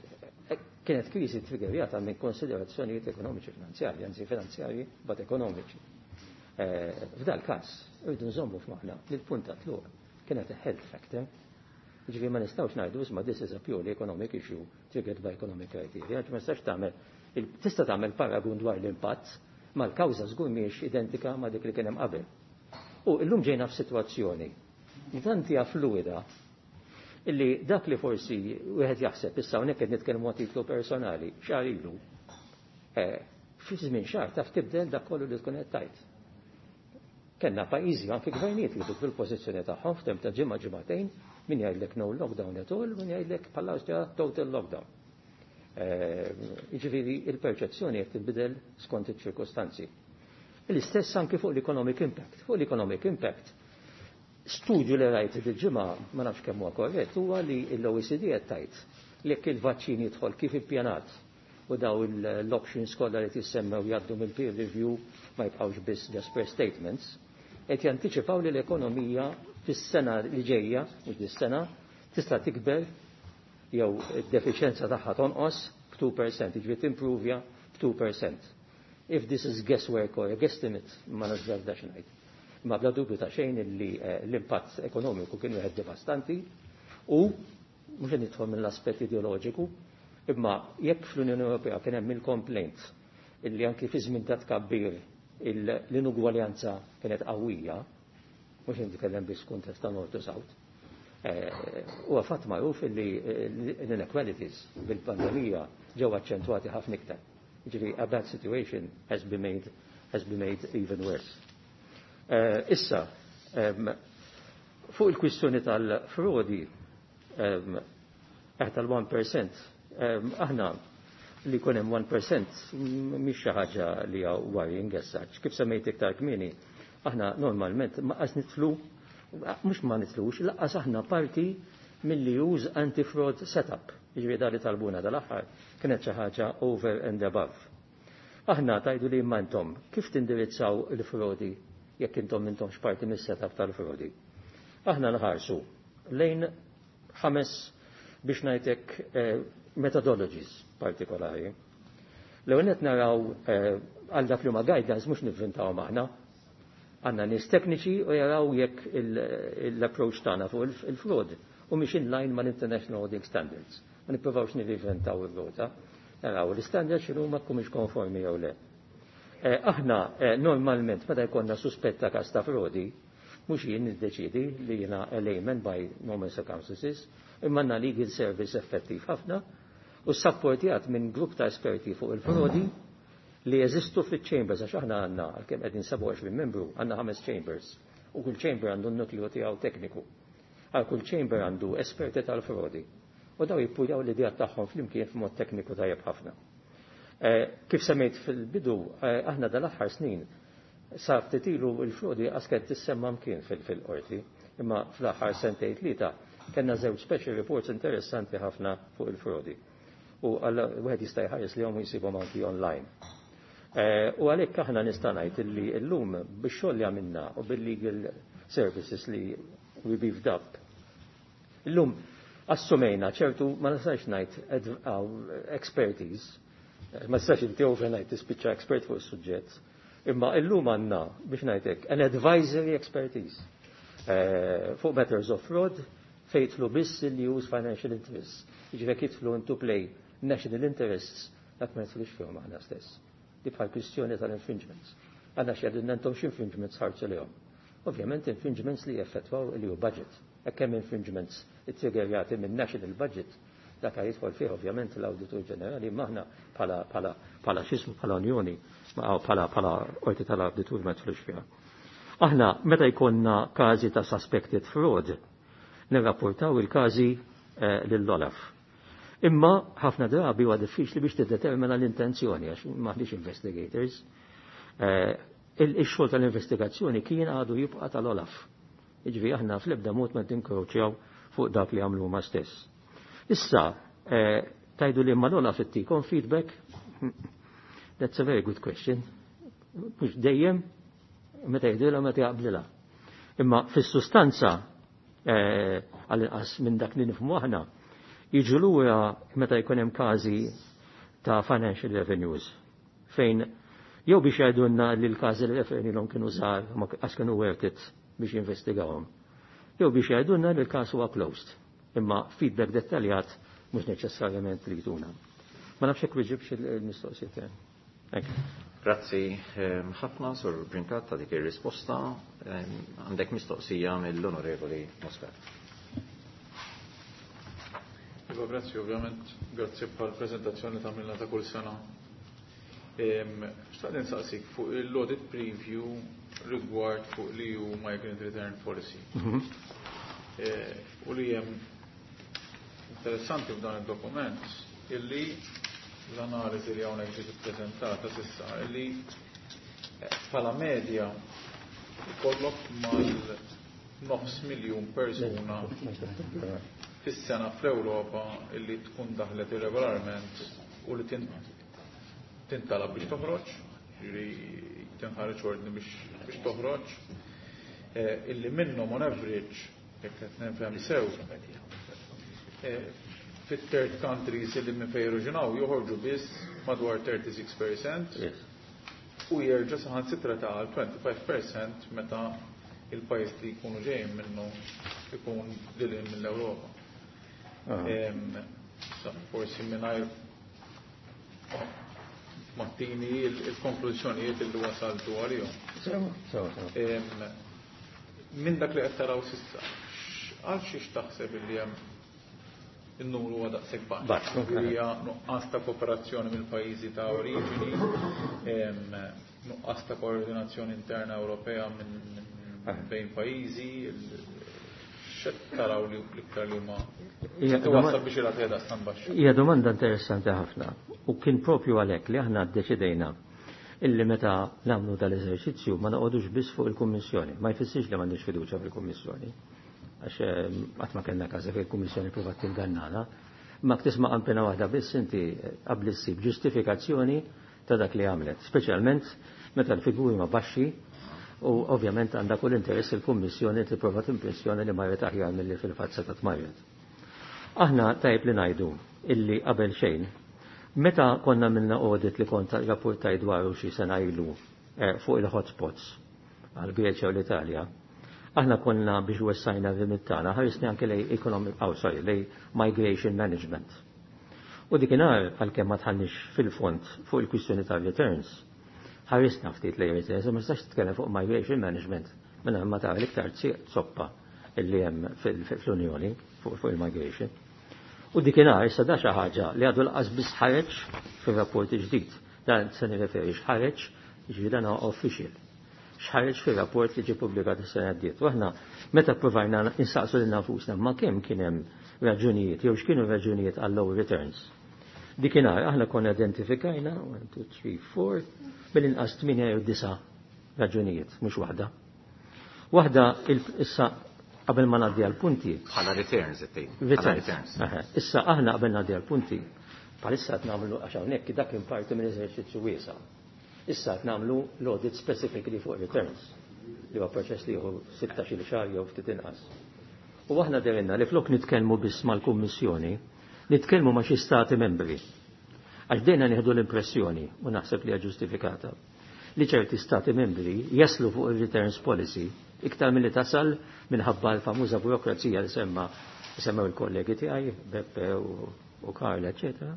kienet kriżi triggerjata minn konsiderazzjonijiet ekonomiċi finanzjarji, anzi finanzjarji, bat ekonomiċi. F'dal każ, irridu nżommu f'maħna li l-punt ta' tluq kienet a health factor. Ġifieri ma nistgħux ngħidu isma' this is a purely economic issue triggered by economic criteria. Ma nistax tagħmel tista' tagħmel paragun dwar l-impatt mal-kawża żgur mhijiex identika ma' dik li kien hemm qabel. U llum ġejna f'sitwazzjoni tanti fluida illi dak li forsi wieħed jaħseb issa hawnhekk qed nitkellmu titlu personali xahar ilu. Fi żmien xahar taf tibdel dak kollu li tkun qed tgħid. Kenna pajjiżi anke gvernijiet li bidlu l-pożizzjoni tagħhom f'tem ta' ġimgħa ġimgħatejn min jgħidlek no lockdown at all, min jgħidlek bħal total lockdown. Jiġifieri il-perċezzjoni qed tinbidel skont iċ-ċirkostanzi. L-istess anke fuq l-economic impact. Fuq l-economic impact studju li rajt il-ġimgħa ma nafx kemm huwa korrett huwa li l-O E C D qed tgħid li jekk il-vaċċin jidħol kif ippjanat u daw l-options kollha li tissemmew jgħaddu mill-peer review ma jibqgħux biss just statements, qed jantiċipaw li l-ekonomija fis-sena li ġejja, mhux dis-sena, tista' tikber jew id-defiċjenza tagħha tonqos b'two percent, jiġri timpruvja b'two percent. If this is guesswork or a guesstimate, ma nażgar da x'ngħid. Ma bla dubju ta' xejn li l-impatt ekonomiku kien wieħed devastanti u mhux qed nidħol mill-aspett ideoloġiku, imma jekk fl-Unjoni Ewropea kien hemm il-complaint illi anke fi żmien ta' tkabbir l-inugwaljanza kienet qawwija, mhux nitkellem biss kuntest ta' Nord u South. Huwa fatt magħruf illi l-inequalities bil-pandemija ġew aċċentwati ħafna iktar. Jiġifieri a bad situation has been made has been made even worse. Issa, fuq il-kwistjoni tal-frodi tal-one percent, aħna li jkun hemm one percent mhix xi ħaġa li hija worrying as such. Kif semmejt iktar kmieni, aħna normalment ma qas nitlu, mhux ma nitlux, laqqas aħna parti mill-li use anti-fraud setup. Jiġri li talbuna dal-aħħar kienet xi ħaġa over and above. Aħna tajdu li immantom kif tindirizzaw il-frodi jekk intom intomx parti mis-setup tal-frodi. Aħna nħarsu lejn ħames biex ngħidlek methodologies partikolari. L-ewwel qed naraw għal dak li huma guidelines mhux nivvintaw aħna. Għandna nies tekniċi u jaraw jekk l-approach tagħna fuq il-fraud u mhix in line mal-international auditing standards. Ma nippruvawx nirriventaw ir-rota. Naraw l-istandards x'inhu ma tkunx konformi jew le. Aħna normalment meta jkollna suspetta każ ta' frodi, mhux jien niddeċidi li jiena layman by normal circumstances, imma għandna legal service effettiv ħafna u sapportjat minn grupp ta' esperti fuq il-frodi li jeżistu fil-chambers, għax aħna għandna għalkemm qegħdin seven twenty membru għandna ħames chambers u kull chamber għandu n-nukleu tiegħu tekniku. Għal kull chamber għandu esperti tal-frodi u daw jippurjaw l-idea tagħhom flimkien f'mod tekniku tajjeb ħafna. Kif semmejt fil-bidu, aħna dal-aħħar snin sa ftit ilu l-frodi għasket tissemma mkien fil-qorti, imma fl-aħħar sentejn tlieta kellna żewġ special reports interessanti ħafna fuq il-frodi. U wieħed jista' jħares li hom jsibhom anki online. U għalhekk aħna nista' ngħid illi llum bix-xogħol li għamilna u bil-legal services li we beefed up. Illum assumejna ċertu ma nistax ngħid expertise, ma nistax inti overnight tispiċċa expert fuq is-suġġett, imma illum għandna biex ngħidlek an advisory expertise fuq matters of fraud fejtlu biss li use financial interests. Jiġifieri jidħlu into play national interests dak ma jidħlux fihom aħna stess. Di bħal kwistjoni tal-infringements. Għandna xi għedin nentom x'infringements ħarġu lihom. Ovvjament infringements li jaffettwaw li hu budget. Hekk hemm infringements it-triggerjati minn national budget dak jidħol fih ovvjament l-Awditur Ġenerali maħna bħala bħala bħala x'ismu bħala Unjoni bħala bħala qorti tal-Awditur ma tflux fiha. Aħna meta jkollna każi ta' suspected fraud nirrapportaw il-każi lill-Olaf. Imma ħafna drabi huwa diffiċli biex tiddetermina l-intenzjoni għax maħniex investigators. Il-xogħol tal-investigazzjoni kien għadu jibqa' tal-Olaf. Jiġri aħna fl-ebda mod ma tinkroċjaw fuq dak li għamlu ma stess. Issa, tajdu li mal-Olaf ittikom feedback? That's a very good question. Mhux dejjem meta jgħidilha meta jaqblilha. Imma fis-sustanza għal-inqas minn dak li nifhmu aħna, jiġu lura meta jkun hemm każi ta' financial revenues fejn jew biex jgħidulna li l-każi li referilhom kienu żgħar ma għax kienu worth it biex jinvestigawhom. Jew biex jgħidulna li l-każ huwa closed. Imma feedback dettaljat mhux neċessarjament li jtuna. Ma nafx hekk wieġibx il-mistoqsijiet tiegħek. Grazzi ħafna sur Brinkat ta' dik ir-risposta. Għandek mistoqsija mill-Onorevoli Moscat. Iva, grazzi, ovvjament, grazzi pal prezentazzjoni ta' milna ta' kull sena. Xtaqt insaqsik fuq il-audit preview rigward fuq li ju Migrant Return Policy. U li jem interessanti f'dan il-dokument illi l-analizi li għawnek ġiet prezentata sissa illi pala medja kollok mal-nofs miljon persuna fis-sena fl-Ewropa illi tkun daħlet irregolarment u li tintalab biex toħroġ, li tinħareġ ordni biex toħroġ, illi minnhom on average, jekk qed nifhem sew, fit-third countries illi minn fejn oriġinaw joħorġu biss madwar thirty-six percent u jerġa' saħansitra ta' twenty-five percent meta il-pajjiż li jkunu ġejjin minnu ikun lilin mill-Ewropa. Forsi mingħajr mattini il-konklużjonijiet illi wasaltu għalihom. Minn dak li qed taraw s'issa, għal xiex taħseb illi hemm il-numru huwa daqshekk baxx. Hija nuqqas ta' kooperazzjoni mill-pajjiżi ta' oriġini, nuqqas ta' koordinazzjoni interna Ewropea minn bejn pajjiżi, x'qed taraw li l-iktar li huma tiwassal biex il-għatija daqstan baxx. Hija domanda interessanti ħafna u kien propju għalhekk li aħna ddeċidejna illi meta nagħmlu dal-eżerċizzju ma noqogħdux biss fuq il-Kummissjoni, ma jfissirx li m'għandix fiduċja fil-Kummissjoni. Għax qatt ma kellna każa fejn il-Kummissjoni provat tingannana, ma ktisma' qampina waħda biss inti qabel issib ġustifikazzjoni ta' dak li għamlet, speċjalment meta l-figuri ma baxxi u ovvjament għandha kull interess il-Kummissjoni tipprova timpressjoni li marret aħjar milli fil-fatt ta' tmarret. Aħna tajb li ngħidu illi qabel xejn meta konna minna audit li konta rapportaj dwaru xi sena ilu fuq il-hotspots għal Greċja u l-Italja, aħna konna biex wessajna l-limit tagħna ħarisni anke lej economic, oh sorry, lej migration management. U dikinhar għalkemm ma tħannix fil-fond fuq il-kwistjoni tal-returns, ħarisna ftit lej returns, ma nistax titkellem fuq migration management minna ma tara l-iktar zoppa illi hemm fl-Unjoni fuq il-migration. U dikinhar issa da xi ħaġa li għadu laqas biss ħareġ fir-rapport ġdid. Dan se nirreferi x'ħareġ, jiġri dan official. X'ħareġ fir-rapport li ġie pubblikat is-sena d-diet. Waħna meta provajna insaqsu lil nafusna ma kemm kien hemm raġunijiet jew x'kienu raġunijiet għal low returns. Dikinhar aħna konna identifikajna one, two, three, four bil-inqas tminja jew disa' raġunijiet, mhux waħda. Waħda issa qabel ma ngħaddi għal punti. Bħala returns it-tejn. Returns. Issa aħna qabel ngħaddi għal punti. Bħalissa qed nagħmlu għax hawnhekk dak kien parti minn eżerċizzju wiesa'. Issa qed nagħmlu l-audit specifically fuq returns li huwa proċess li jieħu sittax-il xahar jew ftit inqas. U aħna derinna li flok nitkellmu biss mal-Kummissjoni, nitkellmu ma' xi stati membri. Għax dejna nieħdu l-impressjoni u naħseb li hija ġustifikata li ċerti stati membri jaslu fuq il-returns policy iktar mill-li tasal minħabba l-famuża burokrazija li semma semmew il-kollegi tiegħi, Beppe u Karla, eċetera.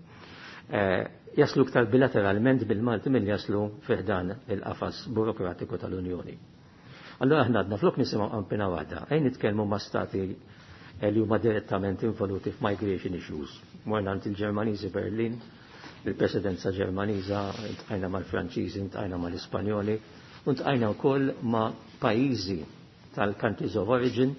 Jaslu iktar bilateralment bil-Malti mill jaslu fiħdan il-qafas burokratiku tal-Unjoni. Allora aħna għadna flok nisimgħu qampina waħda, ejn nitkellmu ma' stati li huma direttament involuti f'migration issues. Morna għand il-Ġermaniżi Berlin, il-Presidenza Ġermaniża, intqajna mal-Franċiżi, intqajna mal-Ispanjoli, u ntqajna wkoll ma' pajjiżi tal-countries of origin,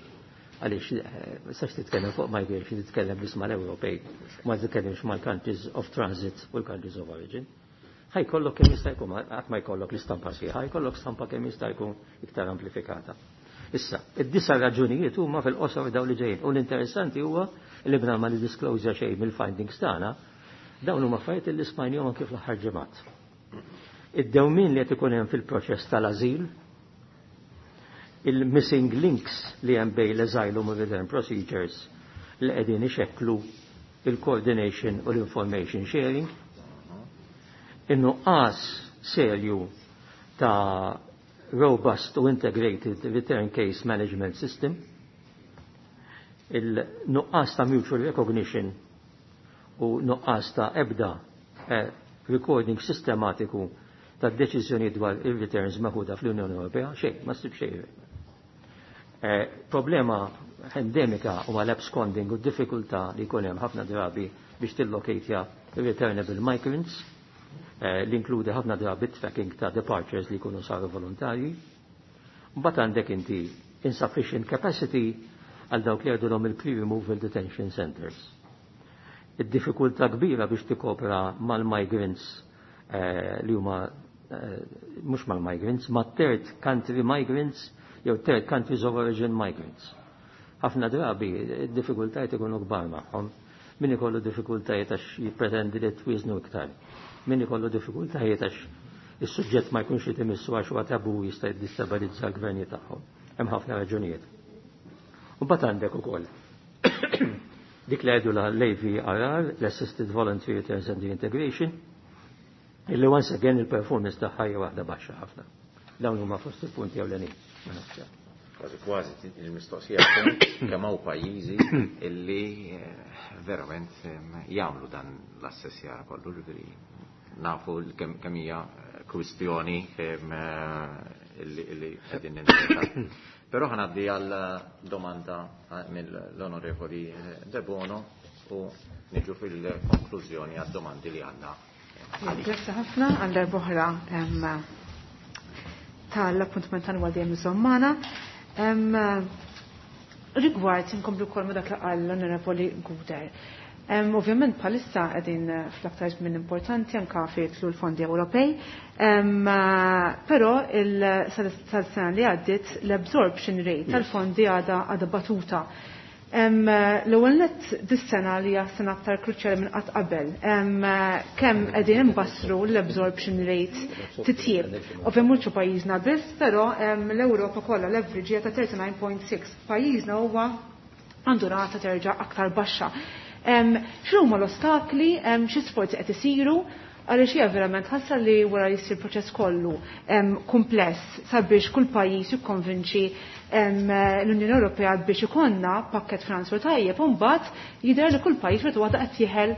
għaliex sax titkellem fuq migration, titkellem biss mal-Ewropej, ma titkellimx mal-countries of transit u l-countries of origin. Ħaj kollok kemm jista' jkun, qatt ma jkollok l-istampa sħiħa, ħaj kollok stampa kemm jista' jkun iktar amplifikata. Issa, id-disa raġunijiet huma fil-qosor dawn li ġejjin. U l-interessanti huwa li bna ma nidisclosja xejn mill-findings tagħna, dawn huma affarijiet li smajnihom anke fl-aħħar ġimgħat. Id-dewmien li qed ikun hemm fil-proċess tal-ażil, il-missing links li hemm bejn l-asylum u return procedures li qegħdin ixekklu il-coordination u l-information sharing, in-nuqqas serju ta' robust u integrated return case management system, il-nuqqas ta' mutual recognition u nuqqas ta' ebda eh, recording sistematiku ta' deċiżjoni dwar il-returns maħuda fl-Unjoni Ewropea, xejn, ma ssib xejn. Eh, problema endemika u għal absconding u diffikultà li jkun hemm ħafna drabi biex tillokatja returnable migrants, eh, li inkludi ħafna drabi tracking ta' departures li jkunu saru volontarji. Mbagħad għandek inti insufficient capacity għal dawk li għadulhom il-pre-removal detention centers. Id-diffikultà kbira biex tikopra mal-migrants eh, li huma eh, mhux mal-migrants, ma' third country migrants jew third countries of origin migrants. Ħafna drabi id-diffikultajiet ikunu kbar magħhom. Min ikollu diffikultajiet għax jippretendi li twiżnu iktar. Min ikollu diffikultajiet għax is-suġġett ma jkunx jitimissu għax huwa tabu jista' jiddistabilizza l-gvernijiet tagħhom. Hemm ħafna raġunijiet. U mbagħad għandek ukoll dik li għidu l-A V R R, l-Assisted Voluntary Returns and Reintegration, illi once again il-performance tagħha hija waħda baxxa ħafna. Dawn huma fost il-punti ewlenin. Kważi kważi il-mistoqsija kemm hawn pajjiżi illi verament jagħmlu dan l-assessjar kollu ġifieri nafu kemm hija kwistjoni illi qegħdin nindirizzaw. Però ħanaddi għal domanda mill-Onorevoli De Bono u niġu fil-konklużjoni għad domandi li għandna. Grazie ħafna għal darbohra tal-appuntment annwal dejjem iżommana. Rigward inkomplu wkoll ma dak li qal l-Onorevoli Guder. Ovvjament bħalissa qegħdin fl-aktar minn importanti anke fitlu l-fondi Ewropej, però sal-sena li għaddiet l-absorption rate tal-fondi għadha għadha batuta. L-ewwel nett dis-sena li hija sena aktar kruċjali minn qatt qabel, kemm qegħdin imbassru l-absorption rate titjieb. Ovvjament mhux pajjiżna biss, però l-Ewropa kollha l-average hija ta' thirty-nine point six. Pajjiżna huwa għandu rata terġa' aktar baxxa. X'huma l-ostakli, xi sforzi qed isiru, għaliex hija verament ħassa li wara jsir proċess kollu kumpless sabiex kull pajjiż jikkonvinċi l-Unjoni Ewropea biex ikonna pakket transfer tajjeb u mbagħad jidher li kull pajjiż meta waħda qed jieħel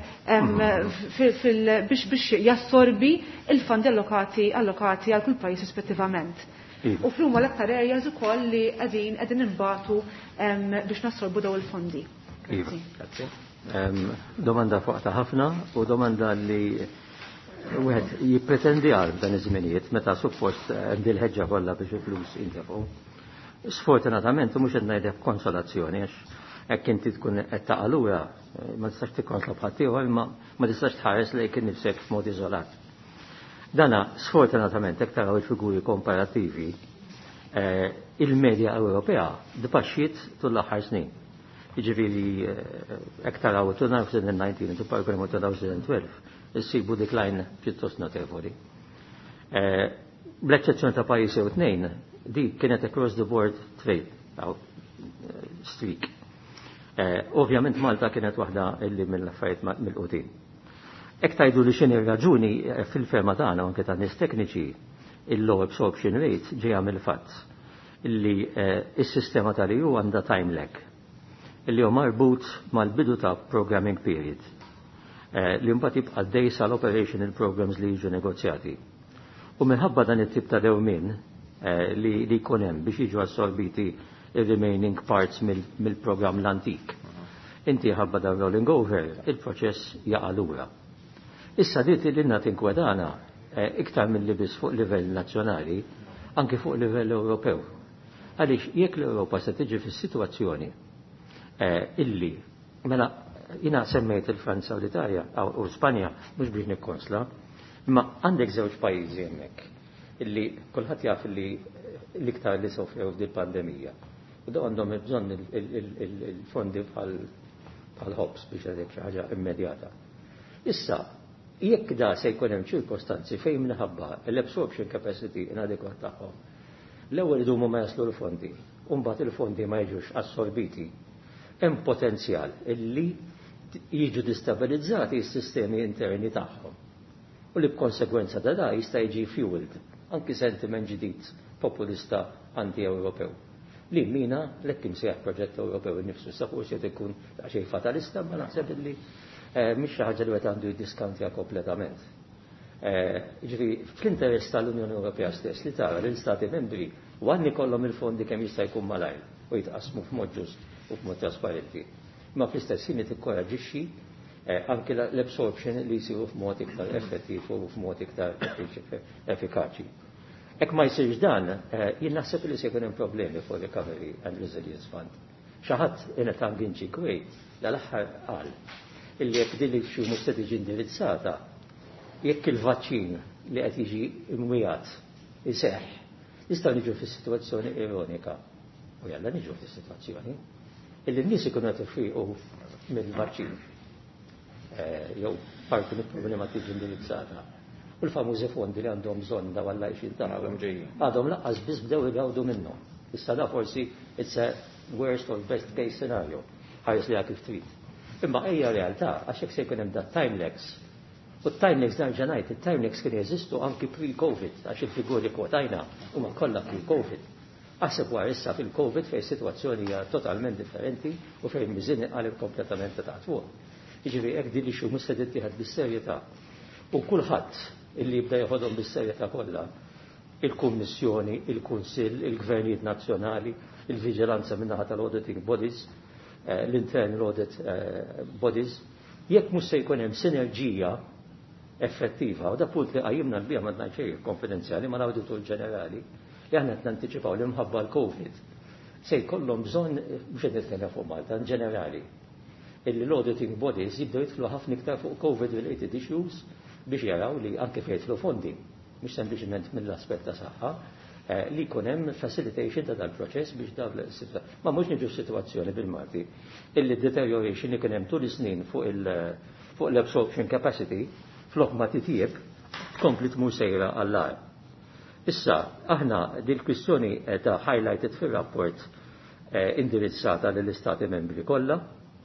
biex biex jassorbi il-fondi allokati allokati għal kull pajjiż rispettivament. U fl-huma l-aktar areas ukoll li qegħdin qegħdin imbagħtu biex nassorbu daw il-fondi. Grazzi. Domanda fuqta ħafna u domanda li wieħed jippretendi għal dan iż-żminijiet meta suppost għandi l-ħeġġa kollha biex il-flus jintefgħu. Sfortunatament mhux qed ngħidlek konsolazzjoni għax hekk inti tkun qed taqa' lura ma tistax tikkonsola bħadd ieħor imma ma tistax tħares lejk innifsek f'mod iżolat. Dana sfortunatament hekk taraw il-figuri komparattivi il-medja Ewropea dbaxxiet tul l-aħħar snin. Jiġifieri hekk taraw two thousand nineteen u programmu two thousand twelve issibu decline pjuttost notevoli. Bl-eċċezzjoni ta' pajjiż jew tnejn, di kienet across the board trade, streak. Ovvjament Malta kienet waħda illi mill-affarijiet mill-qutin. Hekk tgħidu li x'inhi raġuni fil-ferma tagħna anke ta' nies tekniċi il-low absorption rate ġejja mill-fatt illi is-sistema tal-E U għandha time lag illi hu marbut mal-bidu ta' programming period. Li mbagħad jibqa' dej sal-operational programs li jiġu negozjati. U minħabba dan it-tip ta' dewmien li jkun hemm biex jiġu assorbiti il-remaining parts mill-programm l-antik. Inti ħabba dan rolling over, il-proċess jaqa' lura. Issa dit li nagħti inkwedana iktar mill-li biss fuq livell nazzjonali, anke fuq livell Ewropew. Għaliex jekk l-Ewropa se tiġi fis-sitwazzjoni illi mela jina semmejt il-Franza u l-Italja u Spanja mhux biex nikkonsla, imma għandek żewġ pajjiżi hemmhekk illi kulħadd jaf illi l-iktar li sofrew f'dil pandemija. U da għandhom bżonn il-fondi bħal ħobs biex għadek xi ħaġa immedjata. Issa, jekk da se jkun hemm ċirkostanzi fejn minħabba l-absorption capacity inadekwat tagħhom, l-ewwel idumu ma jaslu l-fondi, u mbagħad il-fondi ma jiġux assorbiti, hemm potenzjal illi jiġu distabilizzati s-sistemi interni tagħhom. U li b'konsegwenza ta' da jista' jiġi fueled anki sentiment ġdid populista anti-Ewropew. Li mina l-ekkim sejħ proġett Ewropew nifsu sa' forsi ikun xejn fatalista, ma naħseb li mhix xi ħaġa li qed għandu jiddiskantja kompletament. Ġifieri fl-interess tal-Unjoni Ewropea stess li tara li l-Stati membri għanni kollhom il-fondi kemm jista' jkun malajr u jitqasmu f'mod ġust u f'mod trasparenti. Ma fl-istess ħin tikkoraġixxi anke l-absorption li jsiru f'mod iktar effettiv u f'mod iktar effikaċi. Ek ma jsirx dan, jien naħseb li se jkun hemm problemi fuq Recovery and Resilience Fund. Xi ħadd inet Ginċi Kwej l-aħħar qal illi jekk din xi mhux se tiġi indirizzata, jekk il-vaċċin li qed jiġi imwijat iseħħ, nistgħu niġu fis-sitwazzjoni ironika. U jalla niġu fis-sitwazzjoni illi n-nies ikunu qed ifriqu mill-vaċċin. Jew parti mill-problema tiġi indirizzata. U l-famużi fondi li għandhom bżonn da għalla ixin tagħhom għadhom laqqas biss bdew igawdu minnhom. Issa da forsi it's a worst or best case scenario. Ħares li kif trid. Imma ejja realtà għax hekk se jkun hemm da timelex. U t-timelex darġa ngħid, it-timelex kien jeżistu anki pre-COVID għax il-figuri kwotajna huma kollha pre-COVID. Aħseb wara issa fil-COVID fejn sitwazzjoni hija totalment differenti u fejn miżin qaleb kompletament ta' fuq. Jiġifieri hekk din ixu mhux se tittieħed bis-serjetà. U kulħadd illi jibda jħodhom bis-serjetà kollha, il-Kummissjoni, il-Kunsill, il-Gvernijiet Nazzjonali, il-Viġilanza min-naħa tal-Auditing Bodies, l-Internal Audit Bodies, jekk mhux se jkun hemm sinerġija effettiva, u da punt li qajjimna l-bija ma ngħid xejn konfidenzjali ma l-Awditur Ġenerali li aħna qed nanticipaw li mħabba l-COVID se jkollhom bżonn mhux qed nitkellem fuq Malta ġenerali. Illi l-Auditing Bodies jibdew jidħlu ħafna iktar fuq COVID-related issues biex jaraw li anke fejtlu fondi, mhux sempliċement mill-aspett ta' saħħa, li jkun hemm facilitation ta' dal-proċess biex dawn l-sitwazzjoni. Ma mhux niġu situazzjoni bil-Malti illi deterioration li kien hemm tul is-snin fuq l-absorption capacity flok ma titjieb tkompli tmur sejra għall-ar. Issa, aħna dil-kwistjoni ta' highlighted fir-rapport indirizzata lill-Istati membri kollha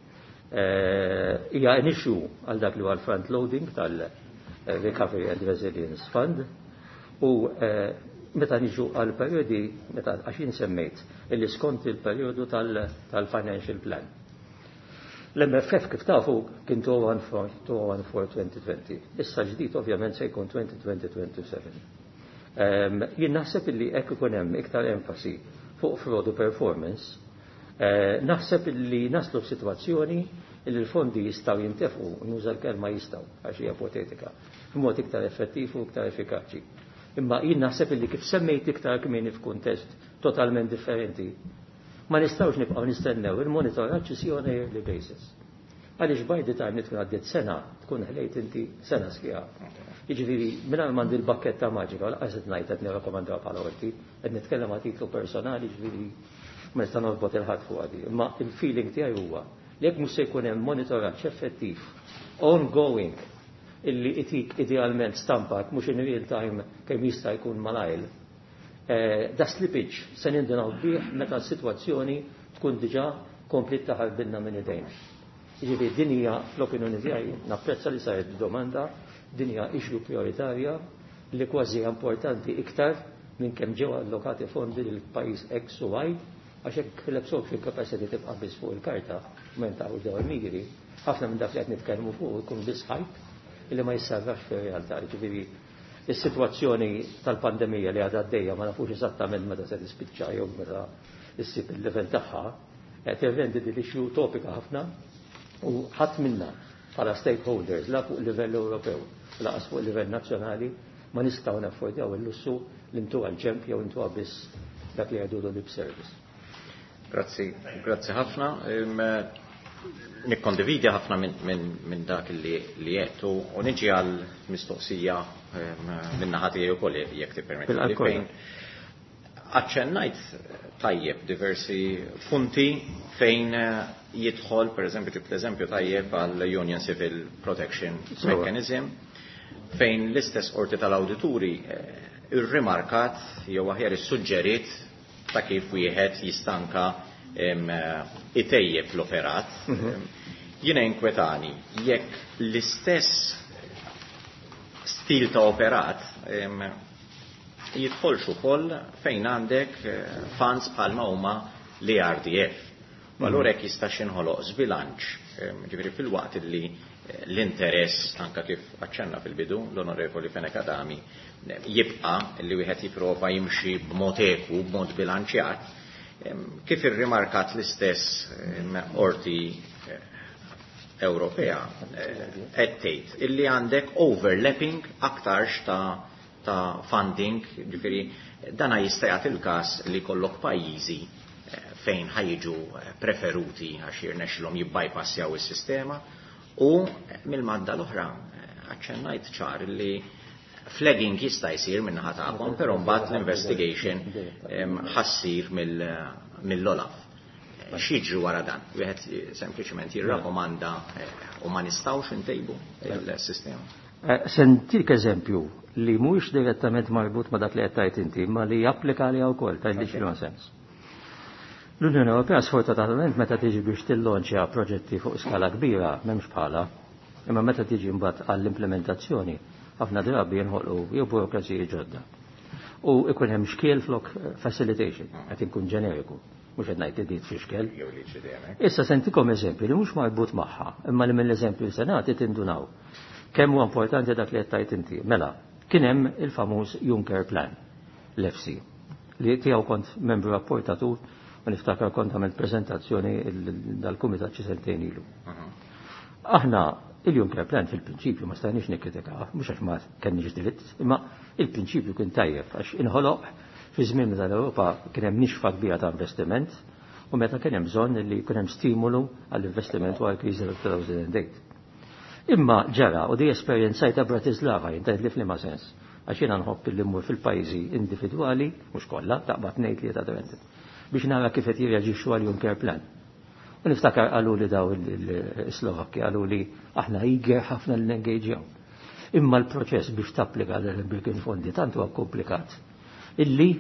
hija an issue għal dak li huwa l-front loading tal-Recovery and Resilience Fund u meta niġu għal periodi meta għaxin semmejt illi skont il-periodu tal-financial plan. L-M F F kif tafu kien two thousand fourteen twenty twenty. Issa ġdid ovvjament se jkun twenty twenty twenty-seven. Jien naħseb illi hekk ikun hemm iktar enfasi fuq frodu performance. Naħseb illi naslu f'sitwazzjoni illi l-fondi jistgħu jintefqu, nuża l-kelma jistgħu għax hija ipotetika, b'mod iktar effettiv u iktar effikaċi. Imma jien naħseb illi kif semmejt iktar kmieni f'kuntest totalment differenti, ma nistgħux nibqgħu nistennew il-monitoraġġ isir on a yearly basis. Għaliex by the time li tkun għaddiet sena, tkun ħlejt inti sena sħiħa. Jiġifieri mingħajr m'għandi l-bakketta maġika, laqas qed ngħid qed nirrakkomandaw bħala qorti, qed nitkellem għal titlu personali, jiġifieri ma nista' norbot il-ħadd fuq għadi. Imma il-feeling tiegħi huwa li jekk mhux se jkun hemm monitoraġġ effettiv, ongoing, illi itik idealment stampak mhux in real time kemm jista' jkun malajl. Da slippage se nindunaw bih meta s-sitwazzjoni tkun diġà komplit taħarbilna minn idejn. Jiġifieri din hija l-opinjoni tiegħi napprezza li saret domanda, din hija issue prioritarja li kważi importanti iktar minn kemm ġew allokati fondi lil pajjiż X u Y għax hekk l-absorption capacity tibqa' biss fuq il-karta meta u dew miri, ħafna minn dak li qed nitkellmu fuq ikun biss hype illi ma jissarrax fir-realtà. Ġifieri is-sitwazzjoni tal-pandemija li għadha għaddejja ma nafux eżattament meta se tispiċċa jew meta issib il-level tagħha, qed irrendi din issue utopika ħafna u ħadd minna bħala stakeholders la fuq livell Ewropew, laqas fuq livell nazzjonali ma nistgħu naffordjaw il-lussu li ntuha l-ġemp jew ntuha biss dak li għadu lip service. Grazzi, grazzi ħafna. Nikkondividi ħafna minn dak li qed u niġi għal mistoqsija minn naħa tiegħi wkoll jekk tippermetti fejn aċċennajt tajjeb diversi punti fejn jidħol, pereżempju tip l-eżempju tajjeb għal Union Civil Protection Mechanism fejn l-istess qorti tal-awdituri irrimarkat jew aħjar issuġġeriet ta' kif wieħed jistanka itejjeb l-operat. Jiena inkwetani jekk l-istess stil ta' operat jidħolx ukoll fejn għandek funds bħalma huma l-R D F. U allura jekk jistax inħoloq żbilanċ, ġifieri fil-waqt li l-interess anka kif aċċenna fil-bidu l-Onorevoli Fenek Adami jibqa' li wieħed jipprova jimxi b'mod eku, b'mod bilanċjat, kif irrimarkat l-istess qorti Ewropea qed tgħid illi għandek overlapping aktarx ta' ta' funding, ġifieri dana jista' jagħti il-każ li jkollok pajjiżi fejn ħajġu preferuti għax jirnexxilhom jibbajpassjaw is-sistema u mill-madda l-oħra aċċennajt ċar li flagging jista' jsir min-naħa tagħhom, però mbagħad l-investigation ħassir mill-Olaf. X'jiġri wara dan? Wieħed sempliċement jirrakkomanda u ma nistgħux intejbu il-sistema. Sentik eżempju li mhuwiex direttament marbut ma dak li qed tgħid inti, ma li japplika għaliha wkoll tgħidli xi sens. L-Unjoni Ewropea sfortunatament meta tiġi biex tillonċja proġetti fuq skala kbira m'hemmx bħala, imma meta tiġi mbagħad għall-implementazzjoni ħafna drabi jinħolqu jew burokraziji ġodda. U ikun hemm xkiel flok facilitation, qed inkun ġeneriku, mhux qed ngħid idiet fi xkel. Issa sentikom eżempju li mhux marbut magħha, imma li mill-eżempju li se nagħti tindunaw kemm huwa importanti dak li qed tgħid inti. Mela, kien hemm il-famuż Juncker Plan, l-F C, li tiegħu kont membru rapportatur u niftakar kont għamilt preżentazzjoni dal-Kumitat xi sentejn ilu. Aħna il-Juncker Plan fil-prinċipju ma stajniex nikkritika, mhux għax ma kenniex dritt, imma il-prinċipju kien tajjeb għax inħoloq fi żmien tal-Ewropa kien hemm nixfa kbira ta' investiment u meta kien hemm bżonn li jkun hemm stimulu għall-investiment wara l-kriżi tal-two thousand eight. Imma ġara u di esperjenzajta Bratislava jintajt li f'liema sens għax jiena nħobb li mmur fil-pajjiżi individwali mhux kollha taqbad ngħid li ta' Trentin biex nara kif qed jirreaġixxu għal Juncker Plan. U niftakar qalu li daw il-Slovakki qalu li aħna eager ħafna li nengagejaw. Imma l-proċess biex tapplika l-Birkin fondi tant huwa komplikat illi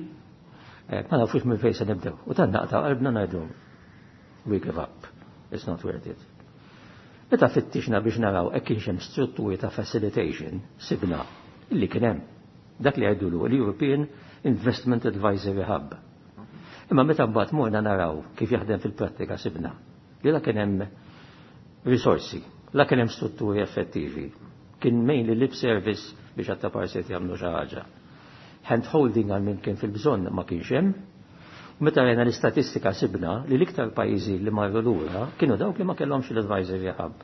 ma nafux minn fejn se nibdew. U tant naqta' qalbna ngħidu we give up, it's not worth it. Meta fittixna biex naraw hekk kienx hemm strutturi ta' facilitation sibna illi kien hemm dak li għidulu l-European Investment Advisory Hub. Imma meta mbagħad morna naraw kif jaħdem fil-prattika sibna li la kien hemm risorsi, la kien hemm strutturi effettivi, kien mainly lip service biex għatta parset jagħmlu xi ħaġa. Hand holding għal min kien fil-bżonn ma kienx hemm. U meta rajna l-istatistika sibna li l-iktar pajjiżi li marru lura kienu dawk li ma kellhomx l-advisory hub.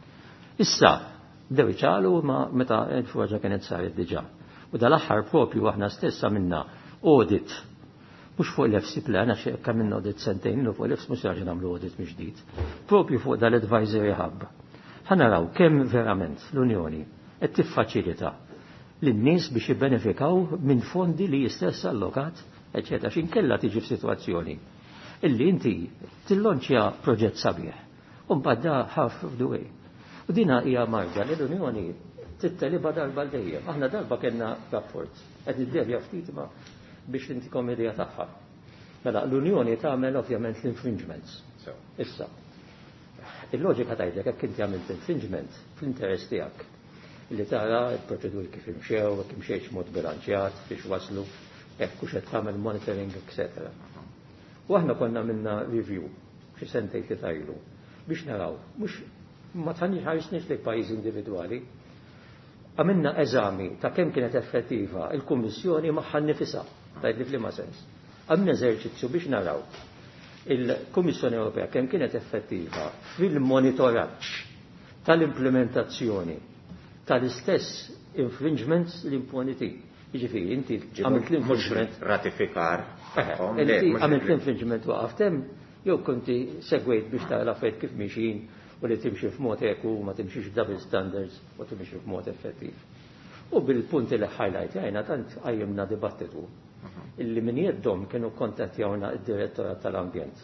Issa bdew iċalu ma meta l-forġa kienet saret diġà. U dal-aħħar propju aħna stessa minna audit mux fuq l-F C plan, għax kam minn audit sentejn, u fuq l-F C mux raġi namlu audit mġdid. Propju fuq dal-advisory hub. Ħanaraw kemm verament l-Unjoni qed tiffaċilita lin-nies biex jibbenefikaw minn fondi li jistess allokat, eċetera, x'inkella tiġi f'sitwazzjoni illi inti tillonċja proġett sabiħ u mbagħad da half of the way. U dina hija marġa li l-Unjoni titteliba darba l-dejjem. Aħna darba kellna rapport qed iddevja ftit ma' biex inti komedija tagħha. Mela l-Unjoni tagħmel ovvjament l-infringements. Issa. Il-loġika tgħidlek jekk inti għamilt infringement fl-interess tiegħek li tara l-proċeduri kif imxew, kif imxejx mod bilanċjat, biex waslu, hekk hux qed tagħmel monitoring, et cetera. U aħna konna minna review xi sentejn li tajlu biex naraw, mhux ma tħanniex ħarisniex lejn pajjiż individwali. Għamilna eżami ta' kemm kienet effettiva il-Kummissjoni magħha nnifisha. Tajt li f'liema sens. Għamna eżerċizzju biex naraw il-Kummissjoni Ewropea kemm kienet effettiva fil-monitoraġġ tal-implementazzjoni tal-istess infringements li imponiti. Jiġifieri inti għamilt l-infringement ratifikar. Għamilt l-infringement waqaftem jew konti segwejt biex tara l-affarijiet kif mixin u li timxi f'mod eku ma timxix double standards u timxi f'mod effettiv. U bil-punti li highlight jgħajna tant għajjimna dibattitu illi min jeddom kienu kontattjawna id-direttorat tal-ambjent,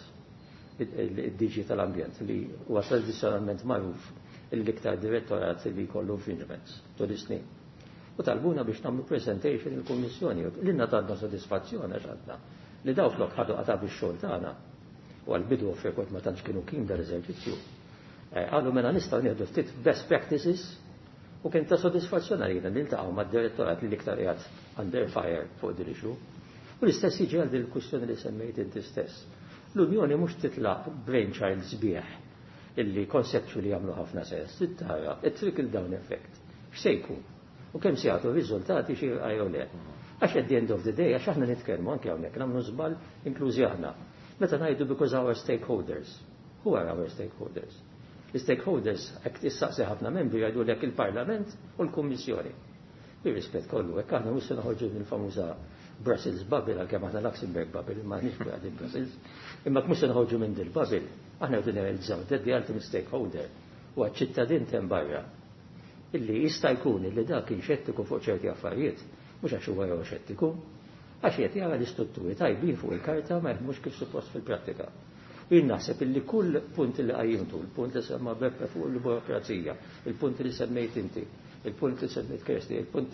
id-D G tal-ambjent li huwa tradizzjonalment magħruf l-iktar direttorat li jkollu infringements tul is-snin. U talbuna biex nagħmlu presentation il-Kummissjoni li natadna sodisfazzjoni għadna li dawk lok ħadu qata bix-xogħol tagħna u għall-bidu frekont ma tantx kienu kien dal-eżerċizzju. Għallu mela nistgħu nieħdu ftit best practices u kien ta' sodisfazzjon għalina li niltaqgħu mad-direttorat li iktar qiegħed under fire fuq din issue. U l-istess jiġi għal din il-kwistjoni li semmejt inti stess. L-Unjoni mhux titlaq brainchild sbieħ illi conceptually jagħmlu ħafna sens, tittara it-trickle down effect. X'se jkun? U kemm se jagħtu riżultati xi jew le. Għax at the end of the day, għax aħna nitkellmu anke hawnhekk nagħmlu żball inklużi aħna. Meta ngħidu because our stakeholders. Who are our stakeholders? Il-stakeholders hekk tissaqsi ħafna membri jgħidu lek il-Parlament u l-Kummissjoni. Bir-rispett kollu, hekk aħna mhux se noħorġu mill-famuża Brussels Bubble għalkemm aħna Luxembourg Bubble, ma nix qegħdin Brussels. Imma mhux se noħorġu minn dil Bubble, aħna rridu nerġgħu the ultimate stakeholder u għaċ-ċittadin temm barra illi jista' jkun illi dak kien xettiku fuq ċerti affarijiet, mhux għax huwa jew xettiku, għax qed jara l-istrutturi tajbin fuq il-karta ma jaħdmux kif suppost fil-prattika. Jien naħseb illi kull punt li qajjimtu, il-punt li semma Beppe fuq il-burokrazija, il-punt li semmejt inti, il-punt li semmejt Kersti, il-punt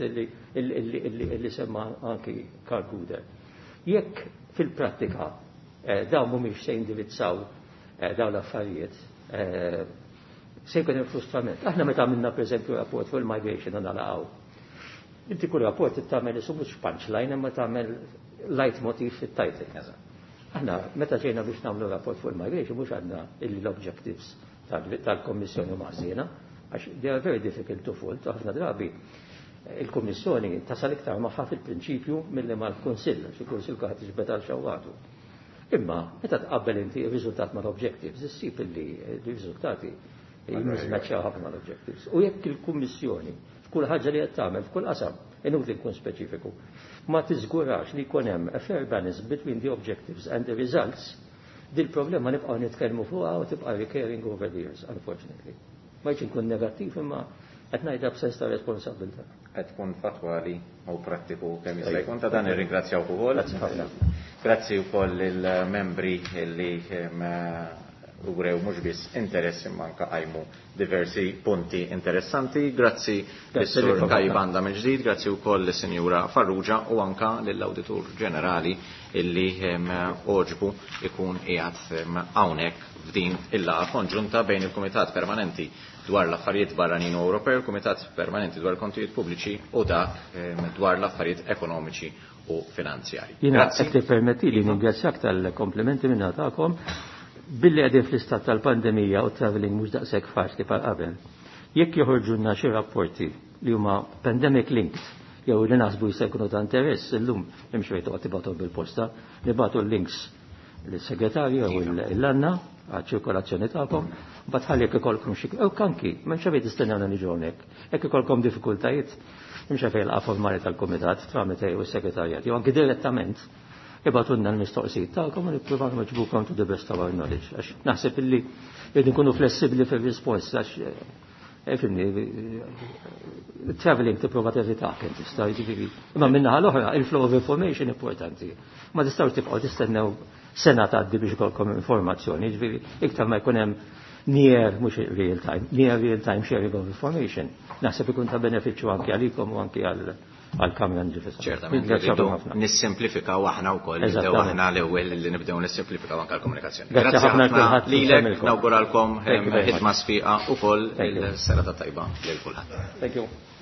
li semma anki Karl Guder. Jekk fil-prattika dawn mhumiex se jindirizzaw dawn l-affarijiet, se jkun hemm frustrament. Aħna meta għamilna pereżempju rapport fuq il-migration għandna naqgħu. Inti kull rapport tagħmel isu mhux punchline imma tagħmel light motif fit-title. Aħna meta ġejna biex nagħmlu rapport fuq il-migration mhux għandna l-objectives tal-Kommissjoni maħżiena, għax they are very difficult to fault, ħafna drabi il-Kommissjoni tasal iktar magħha fil-prinċipju milli mal-Kunsill, xi kunsill kieħed jiġbed għal xewwatu. Imma meta tqabbel inti r-riżultat mal-objectives, issib illi r-riżultati jimmismatchaw ħafna l-objectives. U jekk il-Kummissjoni f'kull ħaġa li qed tagħmel f'kull qasam, inutli nkun speċifiku, ma tiżgurax li jkun hemm a fair balance between the objectives and the results, dil problema nibqgħu nitkellmu fuqha u tibqa' recurring over the years, unfortunately. Ma jkun nkun negattiv imma qed ngħidha b'sens ta' responsabilità. Qed tkun fatwali u prattiku kemm jista' jkun ta' dan irringrazzjaw ukoll. Grazzi wkoll il-membri li urew mhux biss interess imma anke qajmu diversi punti interessanti. Grazzi lis-Sur Kajbanda mill-ġdid, grazzi wkoll lis-Sinjura Farrugia u anke lill-Awditur Ġenerali illi oġbu ikun qiegħed hawnhekk f'din il-laqgħa konġunta bejn il-Kumitat Permanenti dwar l-affarijiet barranin Ewropew, il-Kumitat Permanenti dwar kontijiet pubbliċi u dak dwar l-affarijiet ekonomiċi u finanzjarji. Jiena qed tippermetti li ningrazzjak tal-komplimenti minn tagħkom. Billi għedin fl-istat tal-pandemija u traveling mux daqseg faċli pal qabel. Jekk joħorġunna xi rapporti li huma pandemic linked, jew li naħsbu jkunu ta' interess, illum imxejtu għatibatu bil-posta, nibatu l-links l-segretarju jew l-anna għal-ċirkolazzjoni tagħkom, bat ħalli jekk ikolkom xi ew kanki, m'hemm xejn istennawna niġu hawnhekk. Jekk ikolkom diffikultajiet, imxa fejn l-qafol mari tal-kumitat, tramite u s-segretarjat, jew anki direttament ibatunna l-mistoqsijiet ta'kom u nippruvaw maġbukom to the best of our knowledge. Għax naħseb illi jrid nkunu flessibbli fir-rispons għax efimni traveling tipprova tevitak inti tista' jiġifieri. Imma minnaħa l-oħra il-flow of information importanti. Ma tistgħux tibqgħu tistennew sena tgħaddi biex ikolkom informazzjoni, jiġifieri iktar ma jkun hemm near mhux real time, near real time sharing of information. Naħseb ikun ta' benefiċċju anke għalikom u anke għal għal-kamra nġifis. ċertament, nissimplifikaw aħna wkoll, nibdew aħna l-ewwel li nibdew nissimplifikaw anke l-komunikazzjoni. Grazzi ħafna lilek, nawguralkom ħidma sfiqa wkoll il-serata tajba lil kulħadd. Thank you.